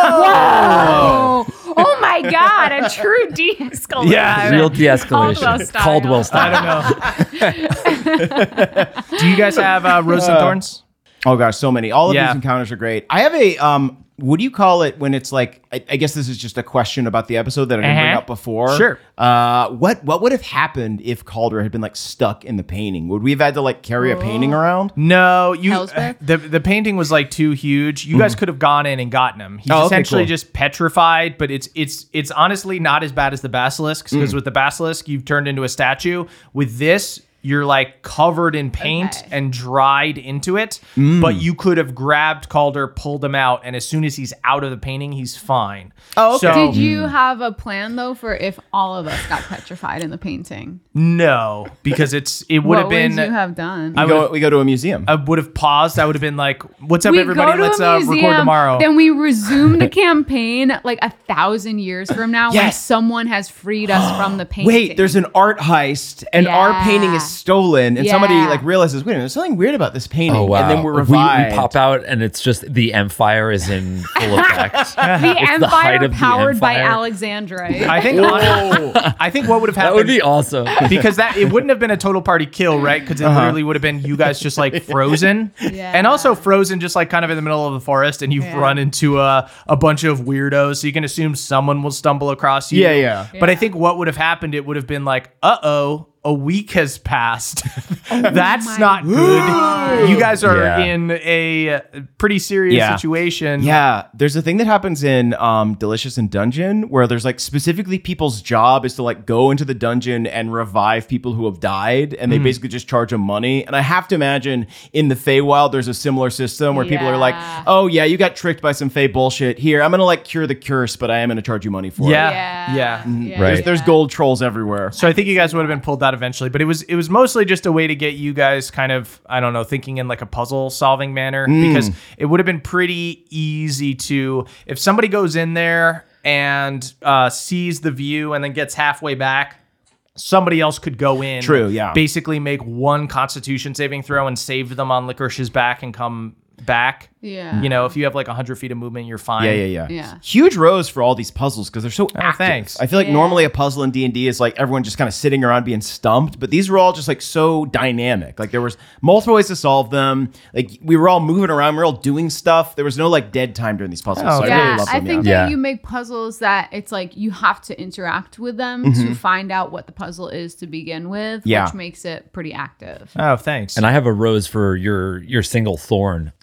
[SPEAKER 3] Oh my God, a true de-escalation.
[SPEAKER 2] Yeah,
[SPEAKER 4] Real de-escalation.
[SPEAKER 3] Caldwell style.
[SPEAKER 2] I don't know. Do you guys have Rose and Thorns?
[SPEAKER 5] Oh gosh, so many. All of
[SPEAKER 2] Yeah.
[SPEAKER 5] these encounters are great. I have a what do you call it when it's like? I guess this is just a question about the episode that I didn't bring up before.
[SPEAKER 2] Sure.
[SPEAKER 5] What would have happened if Calder had been like stuck in the painting? Would we have had to like carry a painting around?
[SPEAKER 2] No,
[SPEAKER 3] Hellsbeth?
[SPEAKER 2] the painting was like too huge. You guys could have gone in and gotten him. He's
[SPEAKER 5] Oh, okay,
[SPEAKER 2] essentially
[SPEAKER 5] cool.
[SPEAKER 2] just petrified, but it's honestly not as bad as the basilisk, because with the basilisk you've turned into a statue. With this, you're like covered in paint and dried into it, but you could have grabbed Calder, pulled him out, and as soon as he's out of the painting, he's fine.
[SPEAKER 5] Oh, okay.
[SPEAKER 2] So,
[SPEAKER 3] Did you have a plan though for if all of us got petrified in the painting?
[SPEAKER 2] no, because it would
[SPEAKER 3] What
[SPEAKER 2] have been.
[SPEAKER 3] would you have done?
[SPEAKER 5] We go to a museum.
[SPEAKER 2] I would have paused. I would have been like, "What's up,
[SPEAKER 3] We
[SPEAKER 2] everybody?
[SPEAKER 3] go to
[SPEAKER 2] Let's
[SPEAKER 3] a
[SPEAKER 2] record
[SPEAKER 3] museum,
[SPEAKER 2] tomorrow."
[SPEAKER 3] Then we resume the campaign like 1,000 years from now when
[SPEAKER 5] Yes.
[SPEAKER 3] someone has freed us from the painting.
[SPEAKER 5] Wait, there's an art heist, and our
[SPEAKER 3] Yeah.
[SPEAKER 5] painting is stolen, and somebody
[SPEAKER 3] Yeah.
[SPEAKER 5] like realizes, wait a minute, there's something weird about this painting,
[SPEAKER 4] Oh wow!
[SPEAKER 5] and then we're
[SPEAKER 4] we
[SPEAKER 5] revived.
[SPEAKER 4] pop out and it's just the Empire is in full effect.
[SPEAKER 3] the
[SPEAKER 4] It's the height
[SPEAKER 3] Empire
[SPEAKER 4] of the
[SPEAKER 3] powered by
[SPEAKER 4] Empire.
[SPEAKER 3] Alexandrite.
[SPEAKER 2] I think. I think what would have
[SPEAKER 4] That
[SPEAKER 2] happened
[SPEAKER 4] would be awesome.
[SPEAKER 2] because that it wouldn't have been a total party kill, right? Because it literally would have been you guys just like frozen,
[SPEAKER 3] Yeah.
[SPEAKER 2] and also frozen just like kind of in the middle of the forest, and you've
[SPEAKER 3] Yeah.
[SPEAKER 2] run into a bunch of weirdos, so you can assume someone will stumble across you.
[SPEAKER 5] Yeah.
[SPEAKER 2] But I think what would have happened, it would have been like, a week has passed. That's
[SPEAKER 3] my
[SPEAKER 2] not good. You guys are
[SPEAKER 4] Yeah.
[SPEAKER 2] in a pretty serious
[SPEAKER 5] Yeah.
[SPEAKER 2] situation.
[SPEAKER 5] Yeah, there's a thing that happens in Delicious in Dungeon where there's like specifically people's job is to like go into the dungeon and revive people who have died, and they basically just charge them money. And I have to imagine in the Feywild there's a similar system where people are like,
[SPEAKER 3] Yeah.
[SPEAKER 5] oh yeah, you got tricked by some Fey bullshit. Here, I'm gonna like cure the curse, but I am gonna charge you money for it.
[SPEAKER 2] Yeah.
[SPEAKER 4] Right.
[SPEAKER 5] There's gold trolls everywhere.
[SPEAKER 2] So I think you guys would have been pulled out eventually, but it was mostly just a way to get you guys kind of, I don't know, thinking in like a puzzle solving manner, because it would have been pretty easy to, if somebody goes in there and sees the view and then gets halfway back, somebody else could go in.
[SPEAKER 5] True, yeah.
[SPEAKER 2] Basically make one Constitution saving throw and save them on Licorice's back and come back.
[SPEAKER 3] Yeah.
[SPEAKER 2] You know, if you have like 100 feet of movement, you're fine.
[SPEAKER 3] Yeah.
[SPEAKER 5] Huge rows for all these puzzles because they're so active.
[SPEAKER 2] thanks.
[SPEAKER 5] I feel like
[SPEAKER 3] Yeah.
[SPEAKER 5] normally a puzzle in D&D is like everyone just kind of sitting around being stumped, but these were all just like so dynamic. Like there was multiple ways to solve them. Like we were all moving around, we were all doing stuff. There was no like dead time during these puzzles.
[SPEAKER 2] Oh,
[SPEAKER 5] so I
[SPEAKER 3] Yeah,
[SPEAKER 5] really loved
[SPEAKER 3] I
[SPEAKER 5] them.
[SPEAKER 3] think
[SPEAKER 4] Yeah.
[SPEAKER 3] that you make puzzles that it's like you have to interact with them to find out what the puzzle is to begin with,
[SPEAKER 5] Yeah.
[SPEAKER 3] which makes it pretty active.
[SPEAKER 2] Oh, thanks.
[SPEAKER 4] And I have a rose for your single thorn.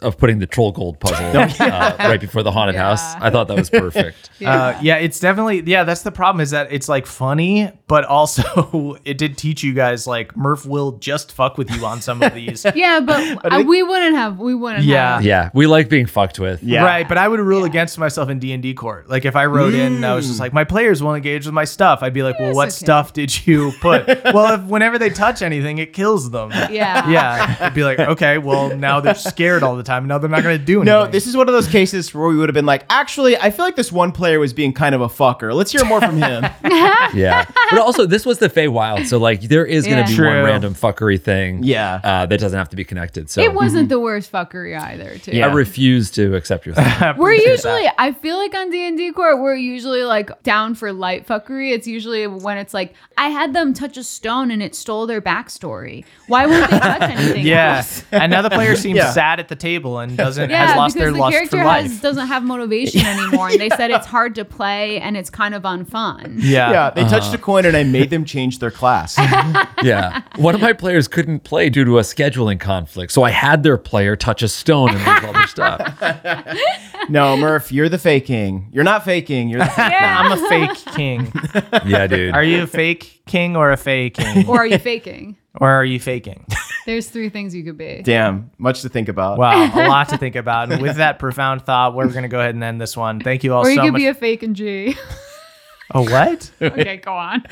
[SPEAKER 4] of putting the troll gold puzzle right before the haunted house. I thought that was perfect.
[SPEAKER 2] Yeah, it's definitely that's the problem is that it's like funny, but also it did teach you guys like Murph will just fuck with you on some of these.
[SPEAKER 3] Yeah, but we wouldn't have.
[SPEAKER 4] Yeah, we like being fucked with.
[SPEAKER 5] Yeah.
[SPEAKER 2] Right, but I would rule against myself in D&D court. Like if I wrote in and I was just like, my players won't engage with my stuff, I'd be like, well, what stuff did you put? Well, whenever they touch anything, it kills them.
[SPEAKER 3] Yeah.
[SPEAKER 2] Yeah. I'd be like, okay, well, now they're scared all the time. Now they're not going to do anything.
[SPEAKER 5] No, this is one of those cases where we would have been like, actually, I feel like this one player was being kind of a fucker. Let's hear more from him.
[SPEAKER 4] Yeah. But also, this was the Feywild, so like there is going to be
[SPEAKER 2] True.
[SPEAKER 4] one random fuckery thing.
[SPEAKER 5] Yeah.
[SPEAKER 4] That doesn't have to be connected. So
[SPEAKER 3] It wasn't the worst fuckery either, too.
[SPEAKER 5] Yeah.
[SPEAKER 4] I refuse to accept your thing.
[SPEAKER 3] We're usually, I feel like on D&D court, we're usually like down for light fuckery. It's usually when it's like, I had them touch a stone and it stole their backstory. Why won't they touch anything else?
[SPEAKER 2] And now the player seems
[SPEAKER 5] Yeah.
[SPEAKER 2] sad at the table and has lost
[SPEAKER 3] because
[SPEAKER 2] their
[SPEAKER 3] the
[SPEAKER 2] lust
[SPEAKER 3] character
[SPEAKER 2] for life.
[SPEAKER 3] doesn't have motivation anymore. And they said it's hard to play and it's kind of unfun.
[SPEAKER 5] Yeah, they touched a coin and I made them change their class.
[SPEAKER 4] Yeah. One of my players couldn't play due to a scheduling conflict, so I had their player touch a stone and lose all their stuff.
[SPEAKER 5] No, Murph, you're the faking. You're not faking. You're the faking.
[SPEAKER 2] I'm a fake king.
[SPEAKER 4] Yeah, dude.
[SPEAKER 2] Are you a fake king or a fake king?
[SPEAKER 3] Or are you faking?
[SPEAKER 2] Or are you faking?
[SPEAKER 3] There's 3 things you could be.
[SPEAKER 5] Damn, much to think about.
[SPEAKER 2] Wow, a lot to think about. And with that profound thought, we're going to go ahead and end this one. Thank you all
[SPEAKER 3] Or you
[SPEAKER 2] so
[SPEAKER 3] could
[SPEAKER 2] much.
[SPEAKER 3] be a fake and G.
[SPEAKER 2] A what?
[SPEAKER 3] Okay, go on.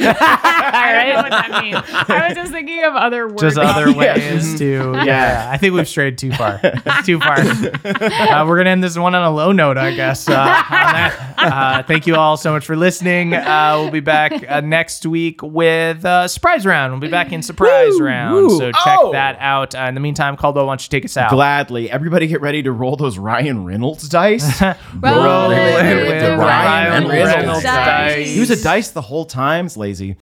[SPEAKER 3] I don't know what that means. I was just thinking of other words.
[SPEAKER 2] Just other ways to. Yeah, I think we've strayed too far. Too far. We're going to end this one on a low note, I guess. On that. Thank you all so much for listening. We'll be back next week with Surprise Round. We'll be back in Surprise Round. So check that out. In the meantime, Caldwell, why don't you take us out?
[SPEAKER 5] Gladly. Everybody get ready to roll those Ryan Reynolds dice.
[SPEAKER 3] Roll
[SPEAKER 2] it
[SPEAKER 3] with
[SPEAKER 2] with
[SPEAKER 3] the
[SPEAKER 2] Ryan
[SPEAKER 3] Reynolds
[SPEAKER 2] Reynolds
[SPEAKER 3] dice.
[SPEAKER 2] dice.
[SPEAKER 5] He was a dice the whole time. It's lazy.